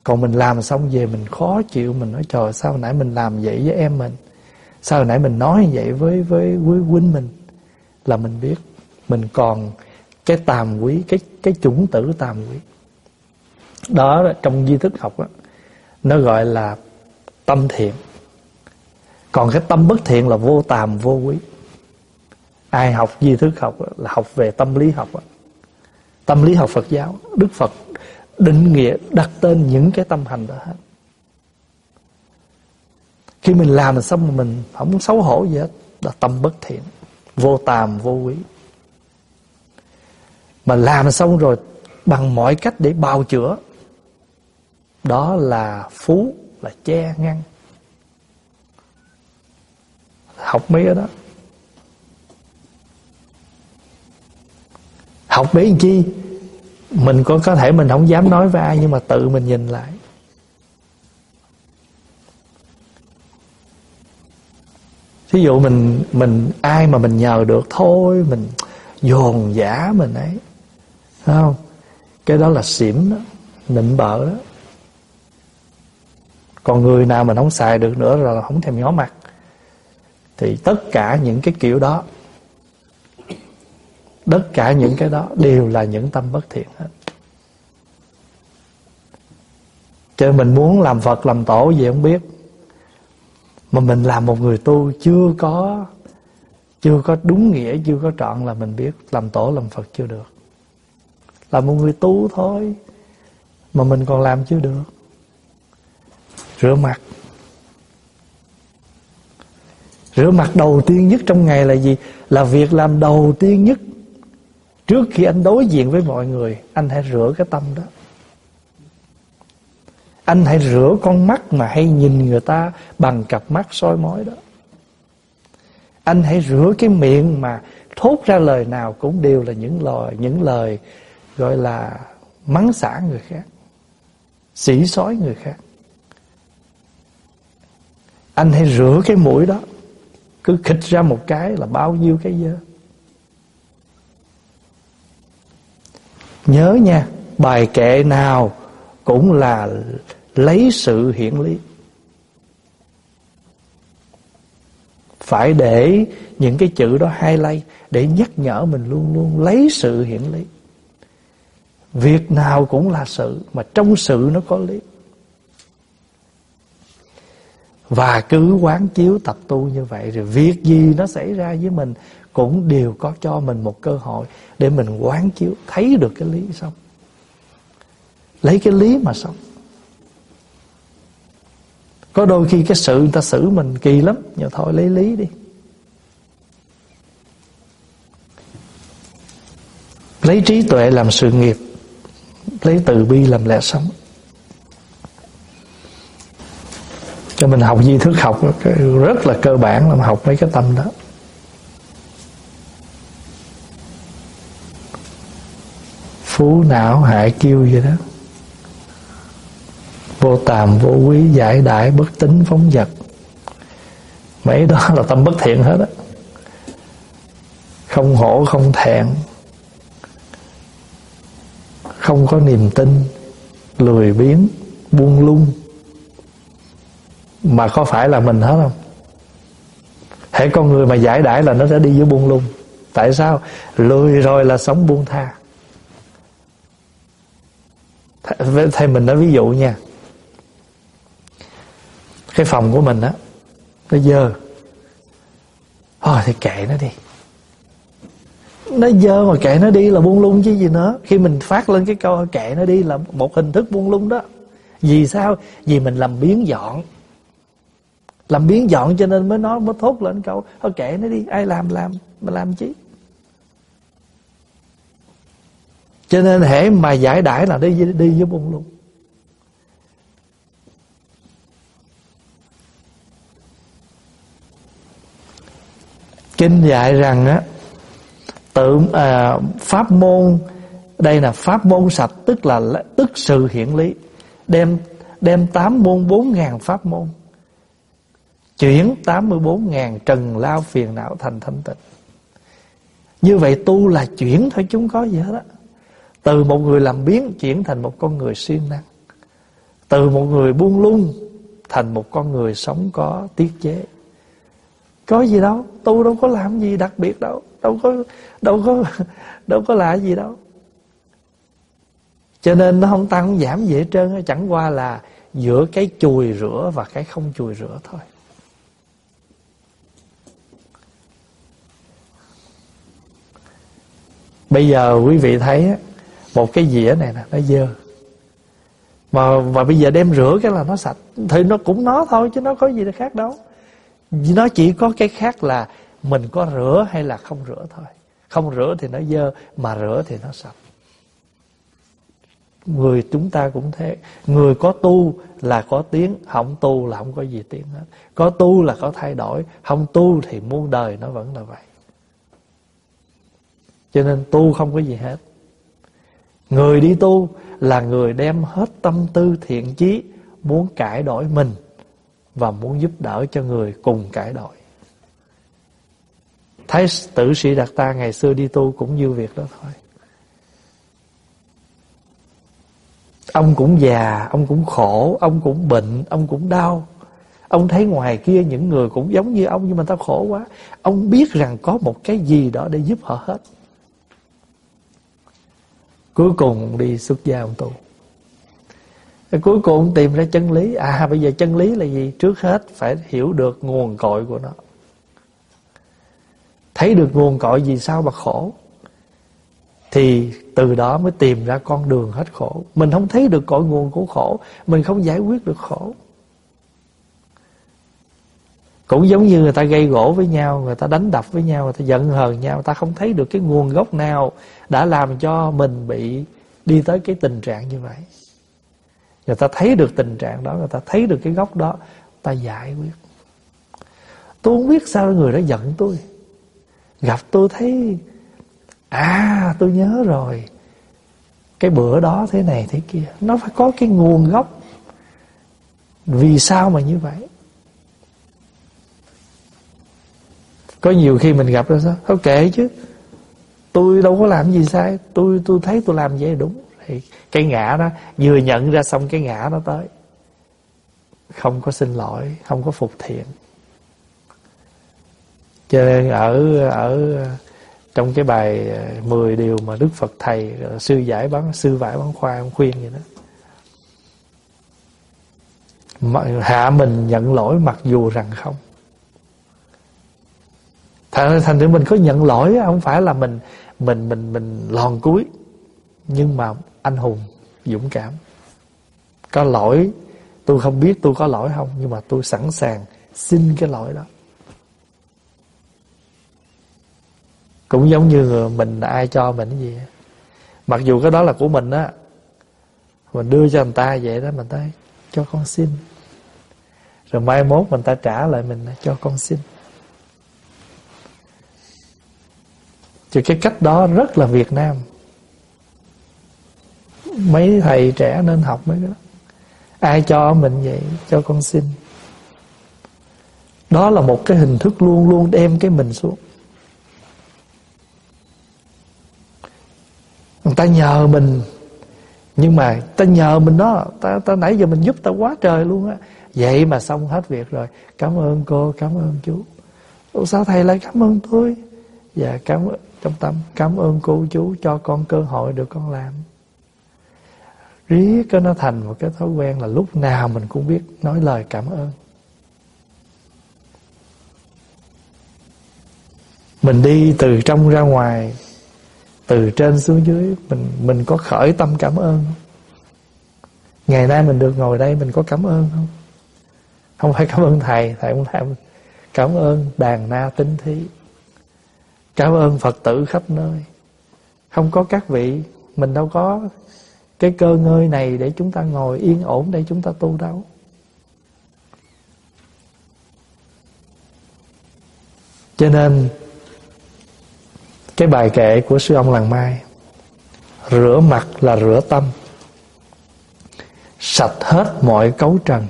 Còn mình làm xong về mình khó chịu, mình nói trời sao hồi nãy mình làm vậy với em mình, sao hồi nãy mình nói vậy với huynh mình, là mình biết mình còn cái tàm quý, cái chủng tử tàm quý. Đó trong duy thức học đó, nó gọi là tâm thiện. Còn cái tâm bất thiện là vô tàm vô quý. Ai học duy thức học đó, là học về tâm lý học đó. Tâm lý học Phật giáo, Đức Phật định nghĩa đặt tên những cái tâm hành đó hết. Khi mình làm xong mà mình không xấu hổ gì hết, là tâm bất thiện, vô tàm vô quý. Mà làm xong rồi bằng mọi cách để bào chữa, đó là phú, là che ngăn. Học mấy cái đó. Học để làm chi? Mình có thể mình không dám nói với ai, nhưng mà tự mình nhìn lại. Ví dụ mình ai mà mình nhờ được thôi, mình dồn dã mình ấy, phải không? Cái đó là xỉm đó, nịnh bợ đó. Còn người nào mình không xài được nữa rồi là không thèm nhó mặt, thì tất cả những cái kiểu đó, tất cả những cái đó đều là những tâm bất thiện hết. Cho nên mình muốn làm Phật làm tổ gì không biết, mà mình làm một người tu chưa có đúng nghĩa, chưa có trọn là mình biết làm tổ làm Phật chưa được. Là một người tu thôi mà mình còn làm chưa được. Rửa mặt. Rửa mặt đầu tiên nhất trong ngày là gì? Là việc làm đầu tiên nhất. Trước khi anh đối diện với mọi người, anh hãy rửa cái tâm đó. Anh hãy rửa con mắt mà hay nhìn người ta bằng cặp mắt soi mói đó. Anh hãy rửa cái miệng mà thốt ra lời nào cũng đều là những lời gọi là mắng xả người khác, sỉ sói người khác. Anh hãy rửa cái mũi đó, cứ khịt ra một cái là bao nhiêu cái dơ. Nhớ nha, bài kệ nào cũng là lấy sự hiển lý. Phải để những cái chữ đó highlight để nhắc nhở mình luôn luôn lấy sự hiển lý. Việc nào cũng là sự, mà trong sự nó có lý. Và cứ quán chiếu tập tu như vậy, rồi việc gì nó xảy ra với mình cũng đều có cho mình một cơ hội để mình quán chiếu, thấy được cái lý xong. Lấy cái lý mà sống. Có đôi khi cái sự người ta xử mình kỳ lắm, nhưng thôi lấy lý đi. Lấy trí tuệ làm sự nghiệp, lấy từ bi làm lẽ sống. Cho mình học duy thức học rất là cơ bản là học mấy cái tâm đó. Phú não hại kiêu vậy đó. Vô tàm vô quý, giải đãi bất tín phóng dật. Mấy đó là tâm bất thiện hết á. Không hổ không thẹn, không có niềm tin, lười biếng, buông lung. Mà có phải là mình hết không? Hễ con người mà giải đãi là nó sẽ đi với buông lung. Tại sao? Lười rồi là sống buông tha. Thầy mình nói ví dụ nha, cái phòng của mình á, nó dơ, thôi thì kệ nó đi. Nó dơ mà kệ nó đi là buông lung chứ gì nữa. Khi mình phát lên cái câu kệ nó đi là một hình thức buông lung đó. Vì sao? Vì mình làm biếng dọn. Làm biếng dọn cho nên mới thốt lên câu thôi kệ nó đi, ai làm mà làm chứ. Cho nên hễ mà giải đãi là đi với buông lung. Kinh dạy rằng á, pháp môn, đây là pháp môn sạch, tức sự hiển lý. Đem 8 môn 4.000 pháp môn, chuyển 84.000 trần lao phiền não thành thanh tịnh. Như vậy tu là chuyển thôi, chúng có gì hết á. Từ một người làm biếng chuyển thành một con người siêng năng. Từ một người buông lung thành một con người sống có tiết chế. Có gì đâu, tu đâu có làm gì đặc biệt đâu, đâu có là gì đâu. Cho nên nó không tăng không giảm gì hết trơn, chẳng qua là giữa cái chùi rửa và cái không chùi rửa thôi. Bây giờ quý vị thấy một cái dĩa này nè, nó dơ, mà bây giờ đem rửa cái là nó sạch. Thì nó cũng nó thôi chứ nó có gì khác đâu. Nó chỉ có cái khác là mình có rửa hay là không rửa thôi. Không rửa thì nó dơ, mà rửa thì nó sạch. Người chúng ta cũng thế. Người có tu là có tiến, không tu là không có gì tiến hết. Có tu là có thay đổi, không tu thì muôn đời nó vẫn là vậy. Cho nên tu không có gì hết. Người đi tu là người đem hết tâm tư thiện chí, muốn cải đổi mình và muốn giúp đỡ cho người cùng cải đổi. Thái tử Sĩ Đạt Ta ngày xưa đi tu cũng như việc đó thôi. Ông cũng già, ông cũng khổ, ông cũng bệnh, ông cũng đau. Ông thấy ngoài kia những người cũng giống như ông, nhưng mà tao khổ quá. Ông biết rằng có một cái gì đó để giúp họ hết. Cuối cùng đi xuất gia ông tu. Cuối cùng ông tìm ra chân lý. Bây giờ chân lý là gì? Trước hết phải hiểu được nguồn cội của nó. Thấy được nguồn cội vì sao mà khổ, thì từ đó mới tìm ra con đường hết khổ. Mình không thấy được cội nguồn của khổ, mình không giải quyết được khổ. Cũng giống như người ta gây gỗ với nhau, người ta đánh đập với nhau, người ta giận hờn nhau, người ta không thấy được cái nguồn gốc nào đã làm cho mình bị đi tới cái tình trạng như vậy. Người ta thấy được tình trạng đó, người ta thấy được cái gốc đó, người ta giải quyết. Tôi không biết sao người đó giận tôi. Gặp tôi thấy tôi nhớ rồi, cái bữa đó thế này thế kia. Nó phải có cái nguồn gốc. Vì sao mà như vậy? Có nhiều khi mình gặp ra sao? Thôi kệ chứ, tôi đâu có làm gì sai. Tôi thấy tôi làm vậy là đúng. Thì cái ngã đó, vừa nhận ra xong cái ngã nó tới. Không có xin lỗi, không có phục thiện. Cho nên ở trong cái bài 10 điều mà Đức Phật thầy sư vải bán khoai ông khuyên vậy đó. Hạ mình nhận lỗi mặc dù rằng không. Thành thử mình có nhận lỗi, không phải là mình lòn cúi, nhưng mà anh hùng, dũng cảm. Có lỗi, tôi không biết tôi có lỗi không, nhưng mà tôi sẵn sàng xin cái lỗi đó. Cũng giống như mình ai cho mình cái gì, mặc dù cái đó là của mình á, mình đưa cho người ta vậy đó, mình nói cho con xin, rồi mai mốt người ta trả lại mình cho con xin. Chứ cái cách đó rất là Việt Nam. Mấy thầy trẻ nên học mấy cái đó. Ai cho mình vậy, cho con xin. Đó là một cái hình thức luôn luôn đem cái mình xuống. Người ta nhờ mình, nhưng mà ta nhờ mình đó, ta nãy giờ mình giúp ta quá trời luôn á. Vậy mà xong hết việc rồi, cảm ơn cô, cảm ơn chú. Ủa sao thầy lại cảm ơn tôi? Dạ cảm ơn, trong tâm cảm ơn cô chú cho con cơ hội được con làm. Riết nó thành một cái thói quen là lúc nào mình cũng biết nói lời cảm ơn. Mình đi từ trong ra ngoài, từ trên xuống dưới, mình có khởi tâm cảm ơn không? Ngày nay mình được ngồi đây, mình có cảm ơn không? Không phải cảm ơn thầy không làm. Cảm ơn đàn na tinh thí, cảm ơn Phật tử khắp nơi. Không có các vị, mình đâu có cái cơ ngơi này để chúng ta ngồi yên ổn để chúng ta tu đâu. Cho nên cái bài kệ của sư ông Làng Mai, rửa mặt là rửa tâm, sạch hết mọi cấu trần,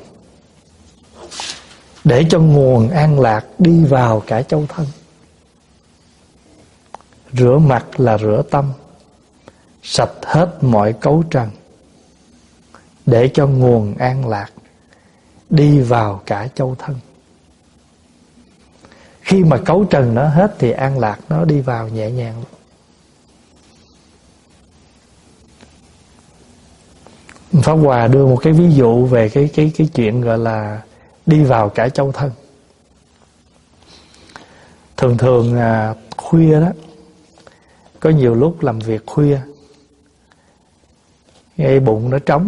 để cho nguồn an lạc đi vào cả châu thân. Rửa mặt là rửa tâm, sạch hết mọi cấu trần, để cho nguồn an lạc đi vào cả châu thân. Khi mà cấu trần nó hết thì an lạc nó đi vào nhẹ nhàng. Pháp Hòa đưa một cái ví dụ về cái chuyện gọi là đi vào cả châu thân. Thường thường khuya đó, có nhiều lúc làm việc khuya, ngay bụng nó trống,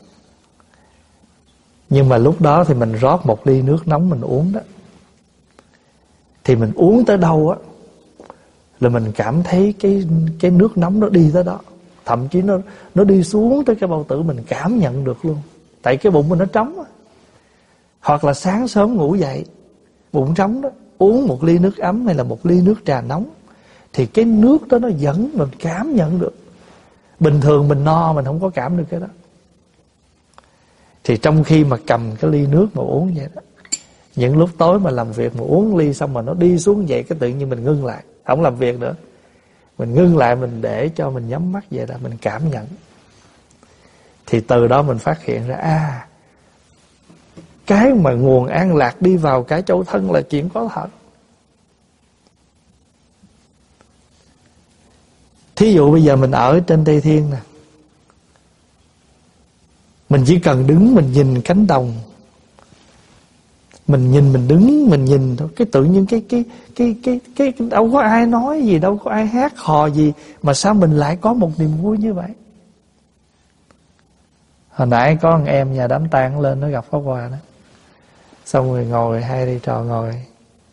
nhưng mà lúc đó thì mình rót một ly nước nóng mình uống đó, thì mình uống tới đâu á là mình cảm thấy cái nước nóng nó đi tới đó, thậm chí nó đi xuống tới cái bao tử mình cảm nhận được luôn, tại cái bụng mình nó trống á. Hoặc là sáng sớm ngủ dậy bụng trống đó, uống một ly nước ấm hay là một ly nước trà nóng, thì cái nước đó nó dẫn mình cảm nhận được. Bình thường mình no mình không có cảm được cái đó. Thì trong khi mà cầm cái ly nước mà uống vậy đó, những lúc tối mà làm việc mà uống ly xong mà nó đi xuống vậy, cái tự nhiên mình ngưng lại, không làm việc nữa. Mình ngưng lại, mình để cho mình nhắm mắt vậy là mình cảm nhận. Thì từ đó mình phát hiện ra cái mà nguồn an lạc đi vào cả châu thân là chuyện có thật. Thí dụ bây giờ mình ở trên Tây Thiên nè, mình chỉ cần đứng mình nhìn cánh đồng, mình đứng mình nhìn thôi, cái tự nhiên cái đâu có ai nói gì, đâu có ai hát hò gì, mà sao mình lại có một niềm vui như vậy. Hồi nãy có một em nhà đám tang lên nó gặp Pháp Hòa đó, xong rồi ngồi hai thầy trò ngồi,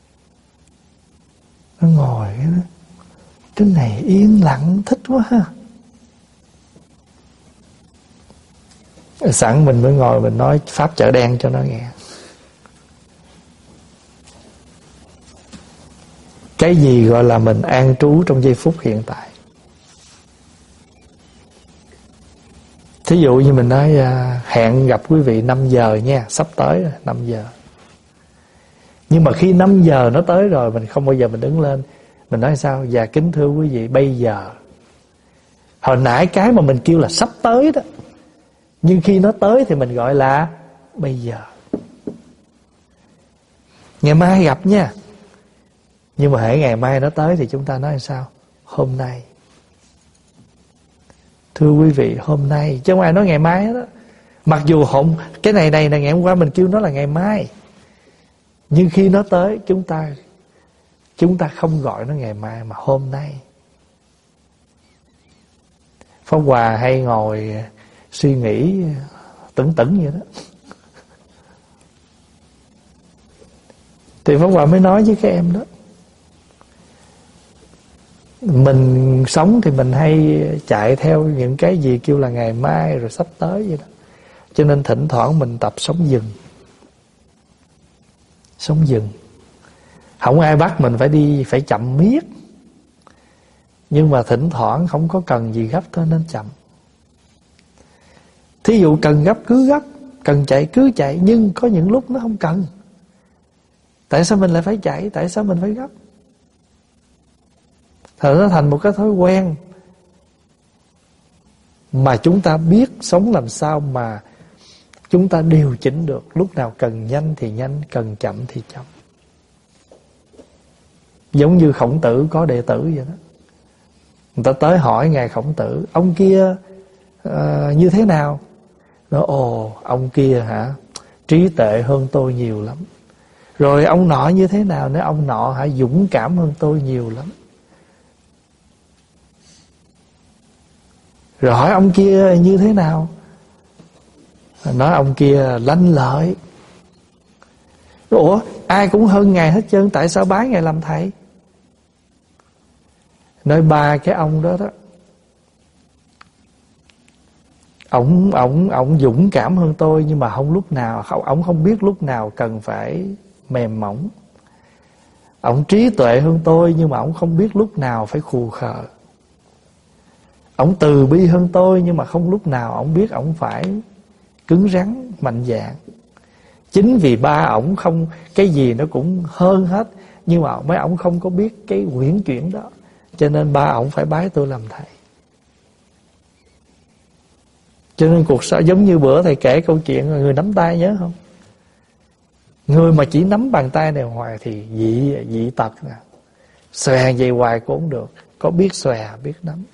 nó ngồi cái này yên lặng thích quá ha. Sẵn mình mới ngồi mình nói pháp chợ đen cho nó nghe. Cái gì gọi là mình an trú trong giây phút hiện tại. Thí dụ như mình nói hẹn gặp quý vị 5 giờ nha, sắp tới rồi, 5 giờ. Nhưng mà khi 5 giờ nó tới rồi, mình không bao giờ mình đứng lên mình nói sao? Dạ kính thưa quý vị, bây giờ. Hồi nãy cái mà mình kêu là sắp tới đó, nhưng khi nó tới thì mình gọi là bây giờ. Ngày mai gặp nha. Nhưng mà hễ ngày mai nó tới thì chúng ta nói sao? Hôm nay. Thưa quý vị, hôm nay. Chứ không ai nói ngày mai hết đó. Mặc dù cái này ngày hôm qua mình kêu nó là ngày mai, nhưng khi nó tới chúng ta không gọi nó ngày mai mà hôm nay. Pháp Hòa hay ngồi suy nghĩ tửng vậy đó. Thì Pháp Hòa mới nói với các em đó, mình sống thì mình hay chạy theo những cái gì kêu là ngày mai rồi sắp tới vậy đó. Cho nên thỉnh thoảng mình tập sống dừng. Sống dừng. Không ai bắt mình phải chậm miết, nhưng mà thỉnh thoảng không có cần gì gấp thôi nên chậm. Thí dụ cần gấp cứ gấp, cần chạy cứ chạy, nhưng có những lúc nó không cần. Tại sao mình lại phải chạy? Tại sao mình phải gấp? Thật nó thành một cái thói quen mà chúng ta biết sống làm sao mà chúng ta điều chỉnh được. Lúc nào cần nhanh thì nhanh, cần chậm thì chậm. Giống như Khổng Tử có đệ tử vậy đó. Người ta tới hỏi Ngài Khổng Tử, ông kia như thế nào? Nói ồ, ông kia hả, trí tuệ hơn tôi nhiều lắm. Rồi ông nọ như thế nào? Nói ông nọ hả, dũng cảm hơn tôi nhiều lắm. Rồi hỏi ông kia như thế nào? Nói ông kia lanh lợi. Ủa, ai cũng hơn Ngài hết trơn, tại sao bái Ngài làm thầy? Nói ba cái ông đó đó, Ông dũng cảm hơn tôi, nhưng mà ông không biết lúc nào cần phải mềm mỏng. Ông trí tuệ hơn tôi, nhưng mà ông không biết lúc nào phải khù khờ. Ông từ bi hơn tôi, nhưng mà không lúc nào ông biết ông phải cứng rắn, mạnh dạn. Chính vì ba ổng không, cái gì nó cũng hơn hết, nhưng mà mấy ổng không có biết cái quyển chuyển đó, cho nên ba ổng phải bái tôi làm thầy. Cho nên cuộc sống giống như bữa thầy kể câu chuyện người nắm tay, nhớ không? Người mà chỉ nắm bàn tay này hoài thì dị tật nè, xòe vậy hoài cũng không được. Có biết xòe, biết nắm.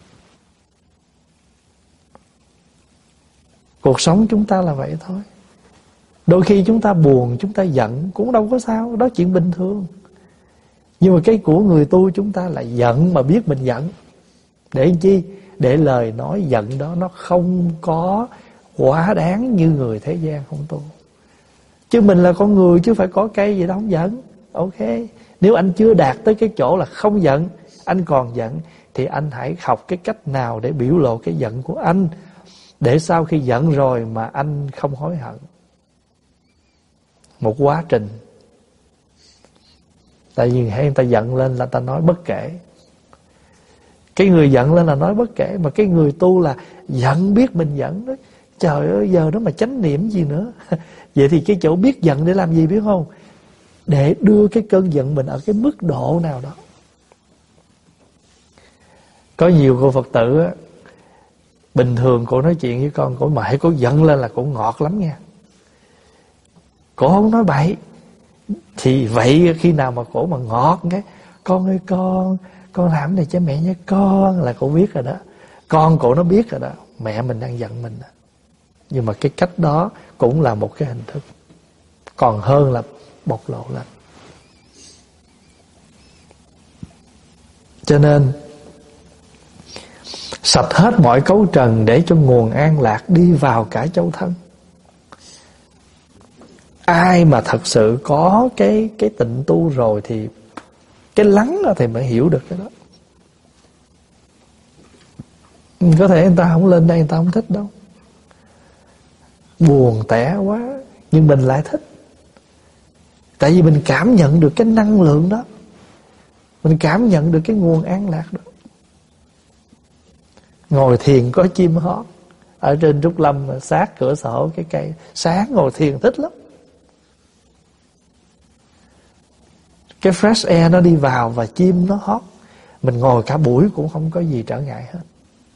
Cuộc sống chúng ta là vậy thôi. Đôi khi chúng ta buồn, chúng ta giận cũng đâu có sao, đó chuyện bình thường. Nhưng mà cái của người tu chúng ta là giận mà biết mình giận. Để chi? Để lời nói giận đó nó không có quá đáng như người thế gian không tu. Chứ mình là con người chứ phải có cây gì đâu không giận. Ok. Nếu anh chưa đạt tới cái chỗ là không giận, anh còn giận, thì anh hãy học cái cách nào để biểu lộ cái giận của anh, để sau khi giận rồi mà anh không hối hận. Một quá trình. Tại vì hay người ta giận lên là ta nói bất kể. Cái người giận lên là nói bất kể. Mà cái người tu là giận biết mình giận đó. Trời ơi, giờ đó mà chánh niệm gì nữa. Vậy thì cái chỗ biết giận để làm gì biết không? Để đưa cái cơn giận mình ở cái mức độ nào đó. Có nhiều cô Phật tử á, bình thường cô nói chuyện với con, cô mà hãy cô giận lên là cô ngọt lắm nha. Cô không nói bậy. Thì vậy khi nào mà cổ mà ngọt cái, con ơi con làm này cho mẹ nhé con, là cổ biết rồi đó. Con cổ nó biết rồi đó, mẹ mình đang giận mình đó. Nhưng mà cái cách đó cũng là một cái hình thức, còn hơn là bộc lộ lên. Cho nên sạch hết mọi cấu trần để cho nguồn an lạc đi vào cả châu thân. Ai mà thật sự có cái tịnh tu rồi thì cái lắng đó thì mới hiểu được cái đó. Có thể người ta không lên đây, người ta không thích đâu, buồn tẻ quá, nhưng mình lại thích. Tại vì mình cảm nhận được cái năng lượng đó, mình cảm nhận được cái nguồn an lạc đó. Ngồi thiền có chim hót ở trên Trúc Lâm, sát cửa sổ cái cây, sáng ngồi thiền thích lắm. Cái fresh air nó đi vào và chim nó hót, mình ngồi cả buổi cũng không có gì trở ngại hết.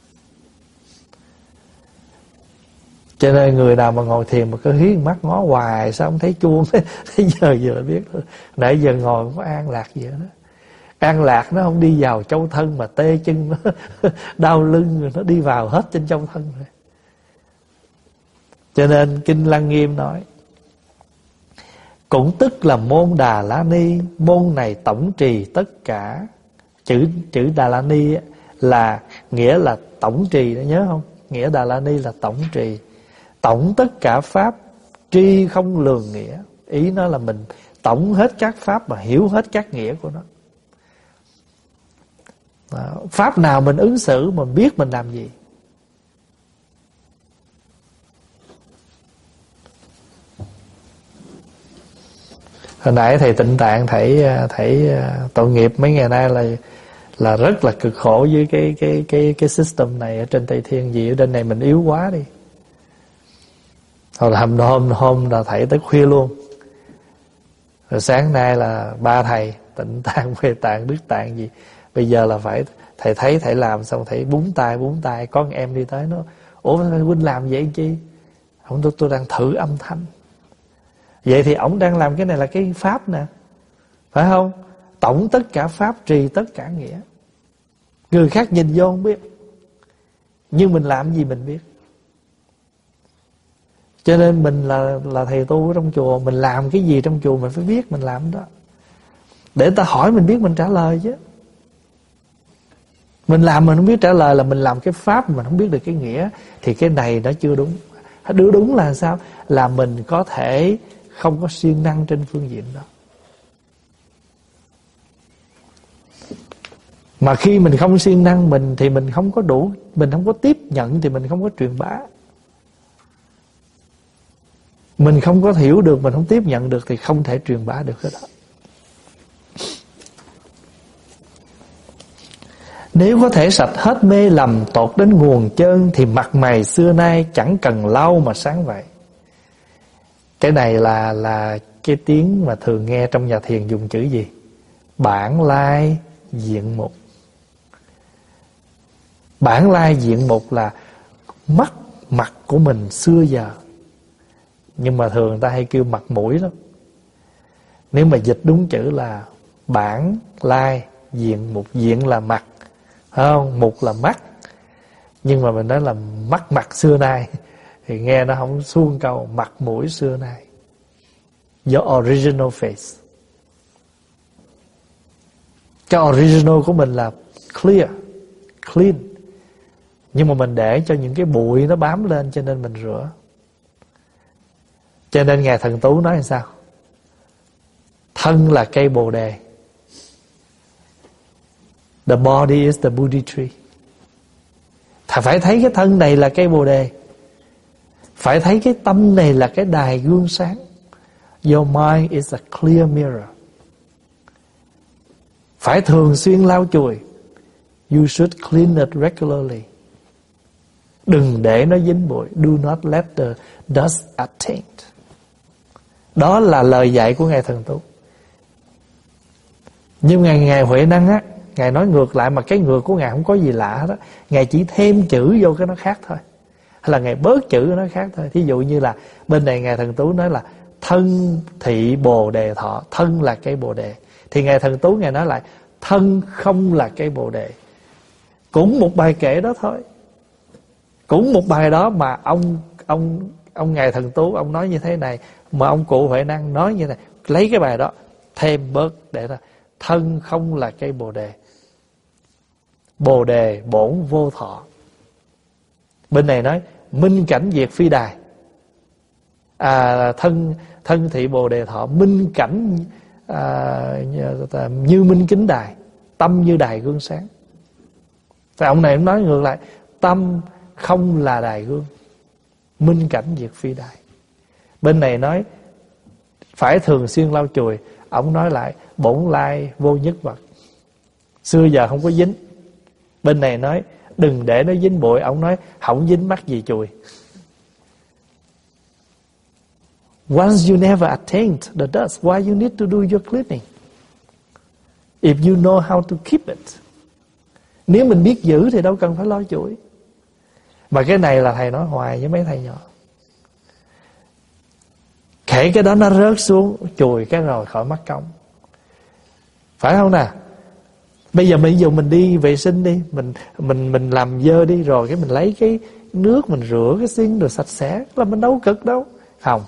Cho nên người nào mà ngồi thiền mà cứ hiến mắt ngó hoài, sao không thấy chuông? Thế giờ biết thôi. Nãy giờ ngồi không có an lạc gì đó. An lạc nó không đi vào châu thân mà tê chân nó đau lưng rồi nó đi vào hết trên châu thân rồi. Cho nên Kinh Lăng Nghiêm nói, cũng tức là môn Đà La Ni, môn này tổng trì tất cả. Chữ Đà La Ni là nghĩa là tổng trì đó, nhớ không? Nghĩa Đà La Ni là tổng trì, tổng tất cả pháp, tri không lường nghĩa. Ý nó là mình tổng hết các pháp mà hiểu hết các nghĩa của nó. Pháp nào mình ứng xử, mình biết mình làm gì. Hồi nãy thầy Tịnh Tạng thầy tội nghiệp mấy ngày nay là rất là cực khổ với cái system này ở trên Tây Thiên. Vì ở trên này mình yếu quá đi. Hồi làm hôm là thầy tới khuya luôn. Rồi sáng nay là ba thầy Tịnh Tạng, Huệ Tạng, Đức Tạng gì. Bây giờ là phải thầy thấy thầy làm xong thầy búng tay. Có em đi tới nó, ủa huynh làm vậy chi? Không, tôi đang thử âm thanh. Vậy thì ổng đang làm cái này là cái pháp nè, phải không? Tổng tất cả pháp, trì tất cả nghĩa. Người khác nhìn vô không biết, nhưng mình làm gì mình biết. Cho nên mình là thầy tu ở trong chùa, mình làm cái gì trong chùa mình phải biết mình làm đó, để người ta hỏi mình biết mình trả lời chứ. Mình làm mình không biết trả lời là mình làm cái pháp mà mình không biết được cái nghĩa, thì cái này nó chưa đúng. Đúng là sao? Là mình có thể không có siêng năng trên phương diện đó. Mà khi mình không siêng năng mình thì mình không có đủ, mình không có tiếp nhận thì mình không có truyền bá. Mình không có hiểu được, mình không tiếp nhận được thì không thể truyền bá được cái đó. Nếu có thể sạch hết mê lầm tột đến nguồn chân, thì mặt mày xưa nay chẳng cần lau mà sáng vậy. Cái này là cái tiếng mà thường nghe trong nhà thiền dùng chữ gì? Bản lai diện mục. Bản lai diện mục là mắt mặt của mình xưa giờ. Nhưng mà thường người ta hay kêu mặt mũi lắm. Nếu mà dịch đúng chữ là bản lai diện mục, diện là mặt, phải không? Mục là mắt. Nhưng mà mình nói là mặt xưa nay thì nghe nó không suông câu. Mặt mũi xưa nay, your original face. Cái original của mình là clear, clean. Nhưng mà mình để cho những cái bụi nó bám lên, cho nên mình rửa. Cho nên Ngài Thần Tú nói làm sao? Thân là cây bồ đề. The body is the Bodhi tree. Phải thấy cái thân này là cây bồ đề. Phải thấy cái tâm này là cái đài gương sáng. Your mind is a clear mirror. Phải thường xuyên lau chùi. You should clean it regularly. Đừng để nó dính bụi. Do not let the dust attaint. Đó là lời dạy của Ngài Thần Tú. Nhưng Ngài Huệ Năng á, Ngài nói ngược lại, mà cái ngược của Ngài không có gì lạ hết á. Ngài chỉ thêm chữ vô cái nó khác thôi, hay là Ngài bớt chữ nó khác thôi. Thí dụ như là bên này Ngài Thần Tú nói là thân thị bồ đề thọ. Thân là cây bồ đề. Thì Ngài Thần Tú Ngài nói lại thân không là cây bồ đề. Cũng một bài kệ đó thôi. Cũng một bài đó mà ông Ngài Thần Tú ông nói như thế này, mà ông cụ Huệ Năng nói như này. Lấy cái bài đó thêm bớt để ra. Thân không là cây bồ đề. Bồ đề bổn vô thọ. Bên này nói minh cảnh diệt phi đài. Thân thị bồ đề thọ. Minh cảnh như minh kính đài. Tâm như đài gương sáng. Thì ông này ông nói ngược lại. Tâm không là đài gương. Minh cảnh diệt phi đài. Bên này nói phải thường xuyên lau chùi. Ông nói lại bổn lai vô nhất vật. Xưa giờ không có dính. Bên này nói đừng để nó dính bụi. Ông nói không dính mắc gì chùi. Once you never attained the dust, why you need to do your cleaning? If you know how to keep it. Nếu mình biết giữ thì đâu cần phải lo chùi. Mà cái này là thầy nói hoài với mấy thầy nhỏ. Kể cái đó nó rớt xuống, chùi cái rồi khỏi mất công. Phải không nè? Bây giờ mình đi vệ sinh đi, mình làm dơ đi, rồi cái mình lấy cái nước mình rửa cái xiên rồi sạch sẽ, là mình đâu cực đâu. Không.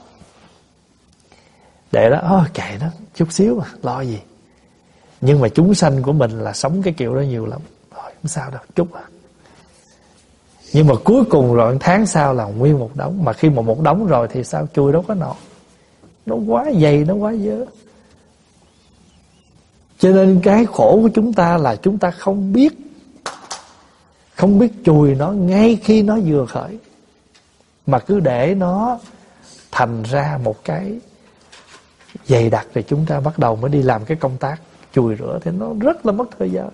Để đó, kệ đó, chút xíu mà, lo gì. Nhưng mà chúng sanh của mình là sống cái kiểu đó nhiều lắm. Thôi không sao đâu, chút à. Nhưng mà cuối cùng rồi tháng sau là nguyên một đống. Mà khi mà một đống rồi thì sao? Chui đâu có nổi. Nó quá dày, nó quá dơ. Cho nên cái khổ của chúng ta là chúng ta không biết chùi nó ngay khi nó vừa khởi, mà cứ để nó thành ra một cái dày đặc, rồi chúng ta bắt đầu mới đi làm cái công tác chùi rửa, thì nó rất là mất thời gian.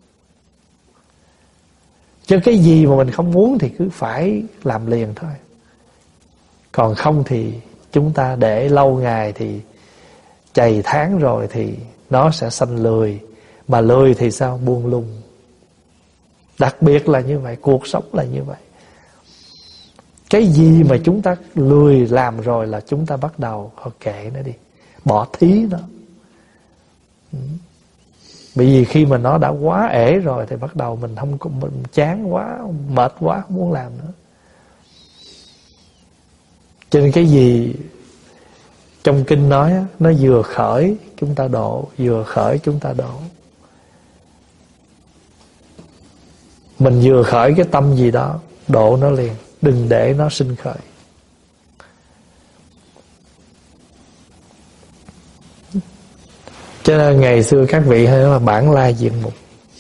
Chứ cái gì mà mình không muốn thì cứ phải làm liền thôi. Còn không thì chúng ta để lâu ngày thì chày tháng rồi thì nó sẽ sanh lười. Mà lười thì sao? Buông lung. Đặc biệt là như vậy. Cuộc sống là như vậy. Cái gì mà chúng ta lười làm rồi là chúng ta bắt đầu kệ nó đi, bỏ thí nó. Bởi vì khi mà nó đã quá ể rồi thì bắt đầu mình chán quá, mệt quá, không muốn làm nữa. Cho nên cái gì trong kinh nói nó vừa khởi chúng ta độ, vừa khởi chúng ta độ. Mình vừa khởi cái tâm gì đó, độ nó liền, đừng để nó sinh khởi. Cho nên ngày xưa các vị hay nói là bản lai diện mục,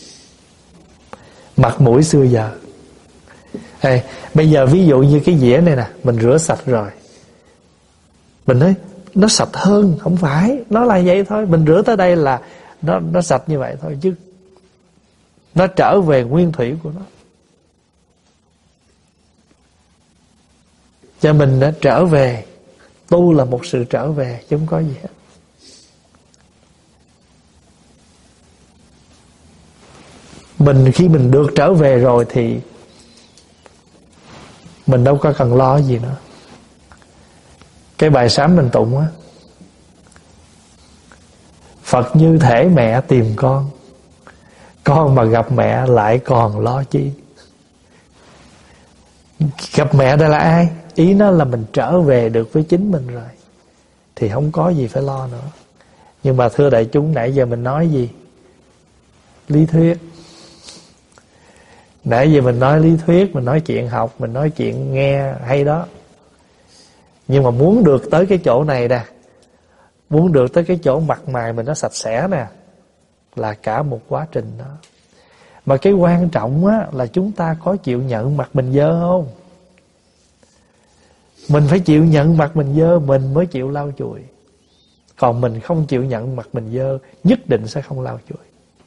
mặt mũi xưa giờ. Bây giờ ví dụ như cái dĩa này nè, mình rửa sạch rồi, mình nói nó sạch hơn. Không phải, nó là vậy thôi. Mình rửa tới đây là nó sạch như vậy thôi, chứ nó trở về nguyên thủy của nó. Cho mình đã trở về. Tu là một sự trở về, chứ không có gì hết. Khi mình được trở về rồi thì mình đâu có cần lo gì nữa. Cái bài sám mình tụng á, Phật như thể mẹ tìm con mà gặp mẹ lại còn lo chi. Gặp mẹ đây là ai? Ý nó là mình trở về được với chính mình rồi, thì không có gì phải lo nữa. Nhưng mà thưa đại chúng, nãy giờ mình nói gì? Lý thuyết. Nãy giờ mình nói lý thuyết, mình nói chuyện học, mình nói chuyện nghe hay đó. Nhưng mà muốn được tới cái chỗ này nè, muốn được tới cái chỗ mặt mày mình nó sạch sẽ nè, là cả một quá trình đó. Mà cái quan trọng á là chúng ta có chịu nhận mặt mình dơ không? Mình phải chịu nhận mặt mình dơ, mình mới chịu lau chùi. Còn mình không chịu nhận mặt mình dơ, nhất định sẽ không lau chùi.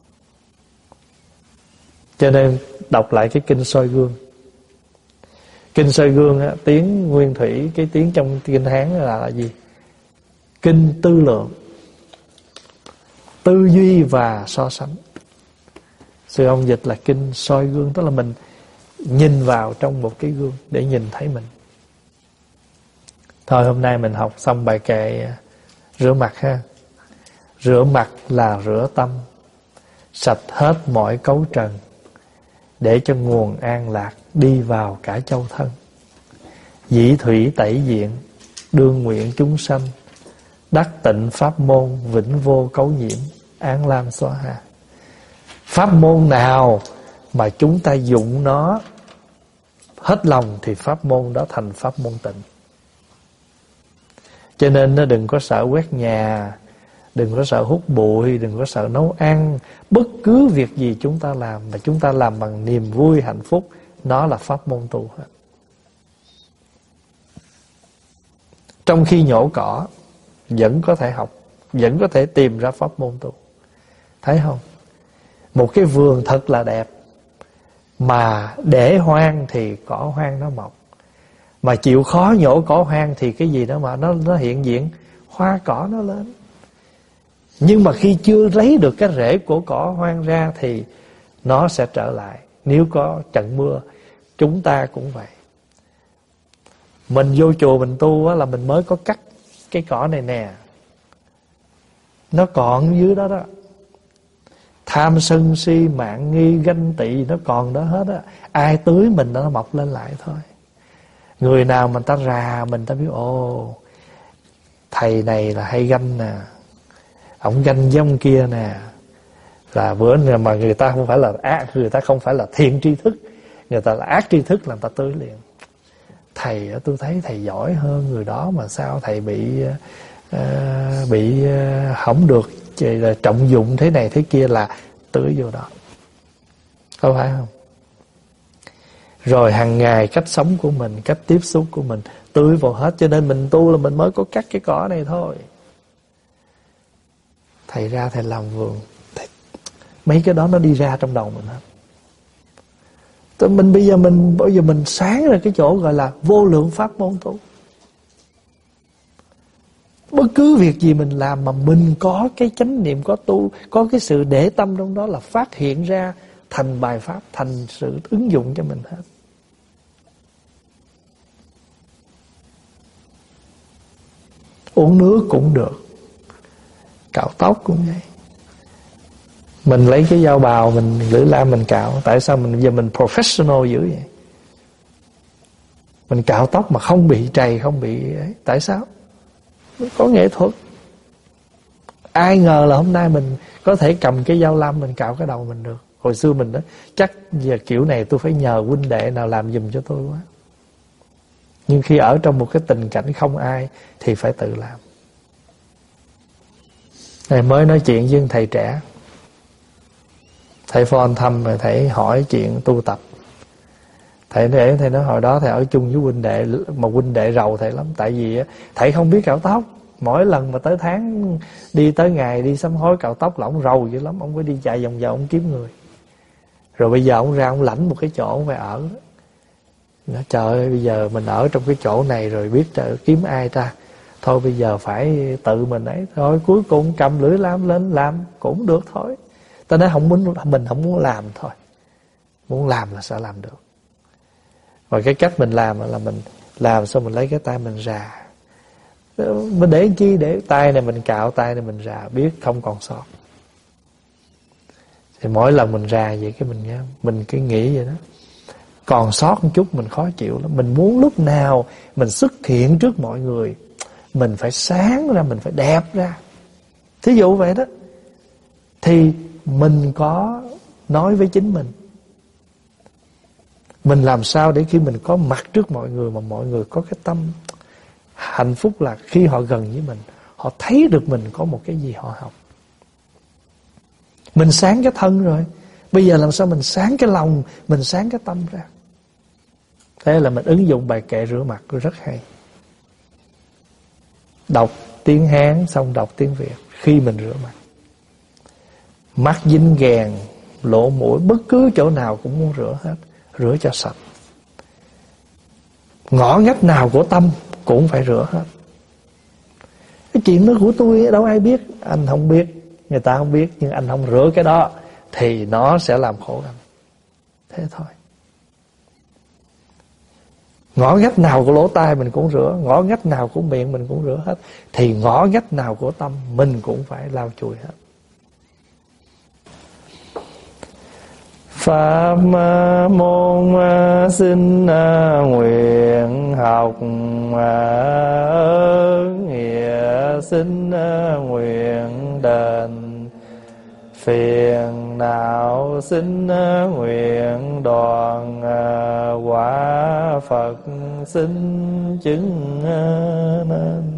Cho nên đọc lại cái kinh soi gương. Kinh soi gương á, tiếng nguyên thủy, cái tiếng trong kinh Hán là gì? Kinh tư lượng, tư duy và so sánh. Sư ông dịch là kinh soi gương, tức là mình nhìn vào trong một cái gương để nhìn thấy mình. Thôi hôm nay mình học xong bài kệ rửa mặt ha. Rửa mặt là rửa tâm, sạch hết mọi cấu trần, để cho nguồn an lạc đi vào cả châu thân. Dĩ thủy tẩy diện, đương nguyện chúng sanh, đắc tịnh pháp môn, vĩnh vô cấu nhiễm, án lam xóa hà. Pháp môn nào mà chúng ta dụng nó hết lòng thì pháp môn đó thành pháp môn tịnh. Cho nên nó đừng có sợ quét nhà, đừng có sợ hút bụi, đừng có sợ nấu ăn. Bất cứ việc gì chúng ta làm mà chúng ta làm bằng niềm vui, hạnh phúc, nó là pháp môn tu hết. Trong khi nhổ cỏ vẫn có thể học, vẫn có thể tìm ra pháp môn tu. Thấy không? Một cái vườn thật là đẹp, mà để hoang thì cỏ hoang nó mọc. Mà chịu khó nhổ cỏ hoang thì cái gì đó mà nó hiện diện, hoa cỏ nó lên. Nhưng mà khi chưa lấy được cái rễ của cỏ hoang ra thì nó sẽ trở lại. Nếu có trận mưa, chúng ta cũng vậy. Mình vô chùa mình tu á, là mình mới có cắt cái cỏ này nè, nó còn dưới đó đó. Tham sân si mạn nghi ganh tị nó còn đó hết á. Ai tưới mình nó mọc lên lại thôi. Người nào mà ta rà mình, ta biết ồ, thầy này là hay ganh nè, ổng ganh với ông kia nè. Là bữa mà người ta không phải là ác, người ta không phải là thiện tri thức, người ta là ác tri thức, là người ta tưới liền. Thầy, tôi thấy thầy giỏi hơn người đó, mà sao thầy bị không được là trọng dụng thế này thế kia, là tưới vô đó. Có phải không? Rồi hàng ngày cách sống của mình, cách tiếp xúc của mình tưới vào hết. Cho nên mình tu là mình mới có cắt cái cỏ này thôi. Thầy ra thầy làm vườn, mấy cái đó nó đi ra trong đầu mình hết. Bây giờ mình sáng ra cái chỗ gọi là vô lượng pháp môn tu. Bất cứ việc gì mình làm mà mình có cái chánh niệm, có tu, có cái sự để tâm trong đó, là phát hiện ra thành bài pháp, thành sự ứng dụng cho mình hết. Uống nước cũng được, cạo tóc cũng vậy. Mình lấy cái dao bào, mình lưỡi lam mình cạo. Tại sao giờ mình professional dữ vậy? Mình cạo tóc mà không bị trầy, không bị ấy. Tại sao? Có nghệ thuật. Ai ngờ là hôm nay mình có thể cầm cái dao lam mình cạo cái đầu mình được. Hồi xưa mình nói chắc giờ kiểu này tôi phải nhờ huynh đệ nào làm giùm cho tôi quá. Nhưng khi ở trong một cái tình cảnh không ai thì phải tự làm. Thầy mới nói chuyện với thầy trẻ, thầy phone thăm rồi thầy hỏi chuyện tu tập. Thầy nói hồi đó thầy ở chung với huynh đệ, mà huynh đệ rầu thầy lắm. Tại vì thầy không biết cạo tóc. Mỗi lần mà tới tháng đi tới ngày đi sám hối cạo tóc là ông rầu dữ lắm. Ông phải đi chạy vòng vòng ông kiếm người. Rồi bây giờ ông ra ông lãnh một cái chỗ ông phải ở. Nói trời ơi, bây giờ mình ở trong cái chỗ này rồi biết kiếm ai ta. Thôi bây giờ phải tự mình ấy. Thôi cuối cùng cầm lưỡi lam lên làm cũng được thôi. Ta nói mình không muốn làm thôi. Muốn làm là sẽ làm được. Và cái cách mình làm là mình làm xong mình lấy cái tay mình rà. Mình để chi? Để tay này mình cạo, tay này mình rà, biết không còn sót. Thì mỗi lần mình rà vậy cái mình cứ nghĩ vậy đó, còn sót một chút mình khó chịu lắm. Mình muốn lúc nào mình xuất hiện trước mọi người, mình phải sáng ra, mình phải đẹp ra. Thí dụ vậy đó, thì mình có nói với chính mình làm sao để khi mình có mặt trước mọi người mà mọi người có cái tâm hạnh phúc, là khi họ gần với mình, họ thấy được mình có một cái gì họ học. Mình sáng cái thân rồi, bây giờ làm sao mình sáng cái lòng, mình sáng cái tâm ra. Thế là mình ứng dụng bài kệ rửa mặt rất hay. Đọc tiếng Hán xong đọc tiếng Việt khi mình rửa mặt. Mắt dính ghèn, lỗ mũi, bất cứ chỗ nào cũng muốn rửa hết, rửa cho sạch. Ngõ ngách nào của tâm cũng phải rửa hết. Cái chuyện đó của tôi đâu ai biết. Anh không biết, người ta không biết, nhưng anh không rửa cái đó thì nó sẽ làm khổ anh. Thế thôi. Ngõ ngách nào của lỗ tai mình cũng rửa, ngõ ngách nào của miệng mình cũng rửa hết, thì ngõ ngách nào của tâm mình cũng phải lau chùi hết. Pháp môn xin nguyện học, ơn nghĩa xin nguyện đền, phiền não xin nguyện đoạn, quả Phật xin chứng nên.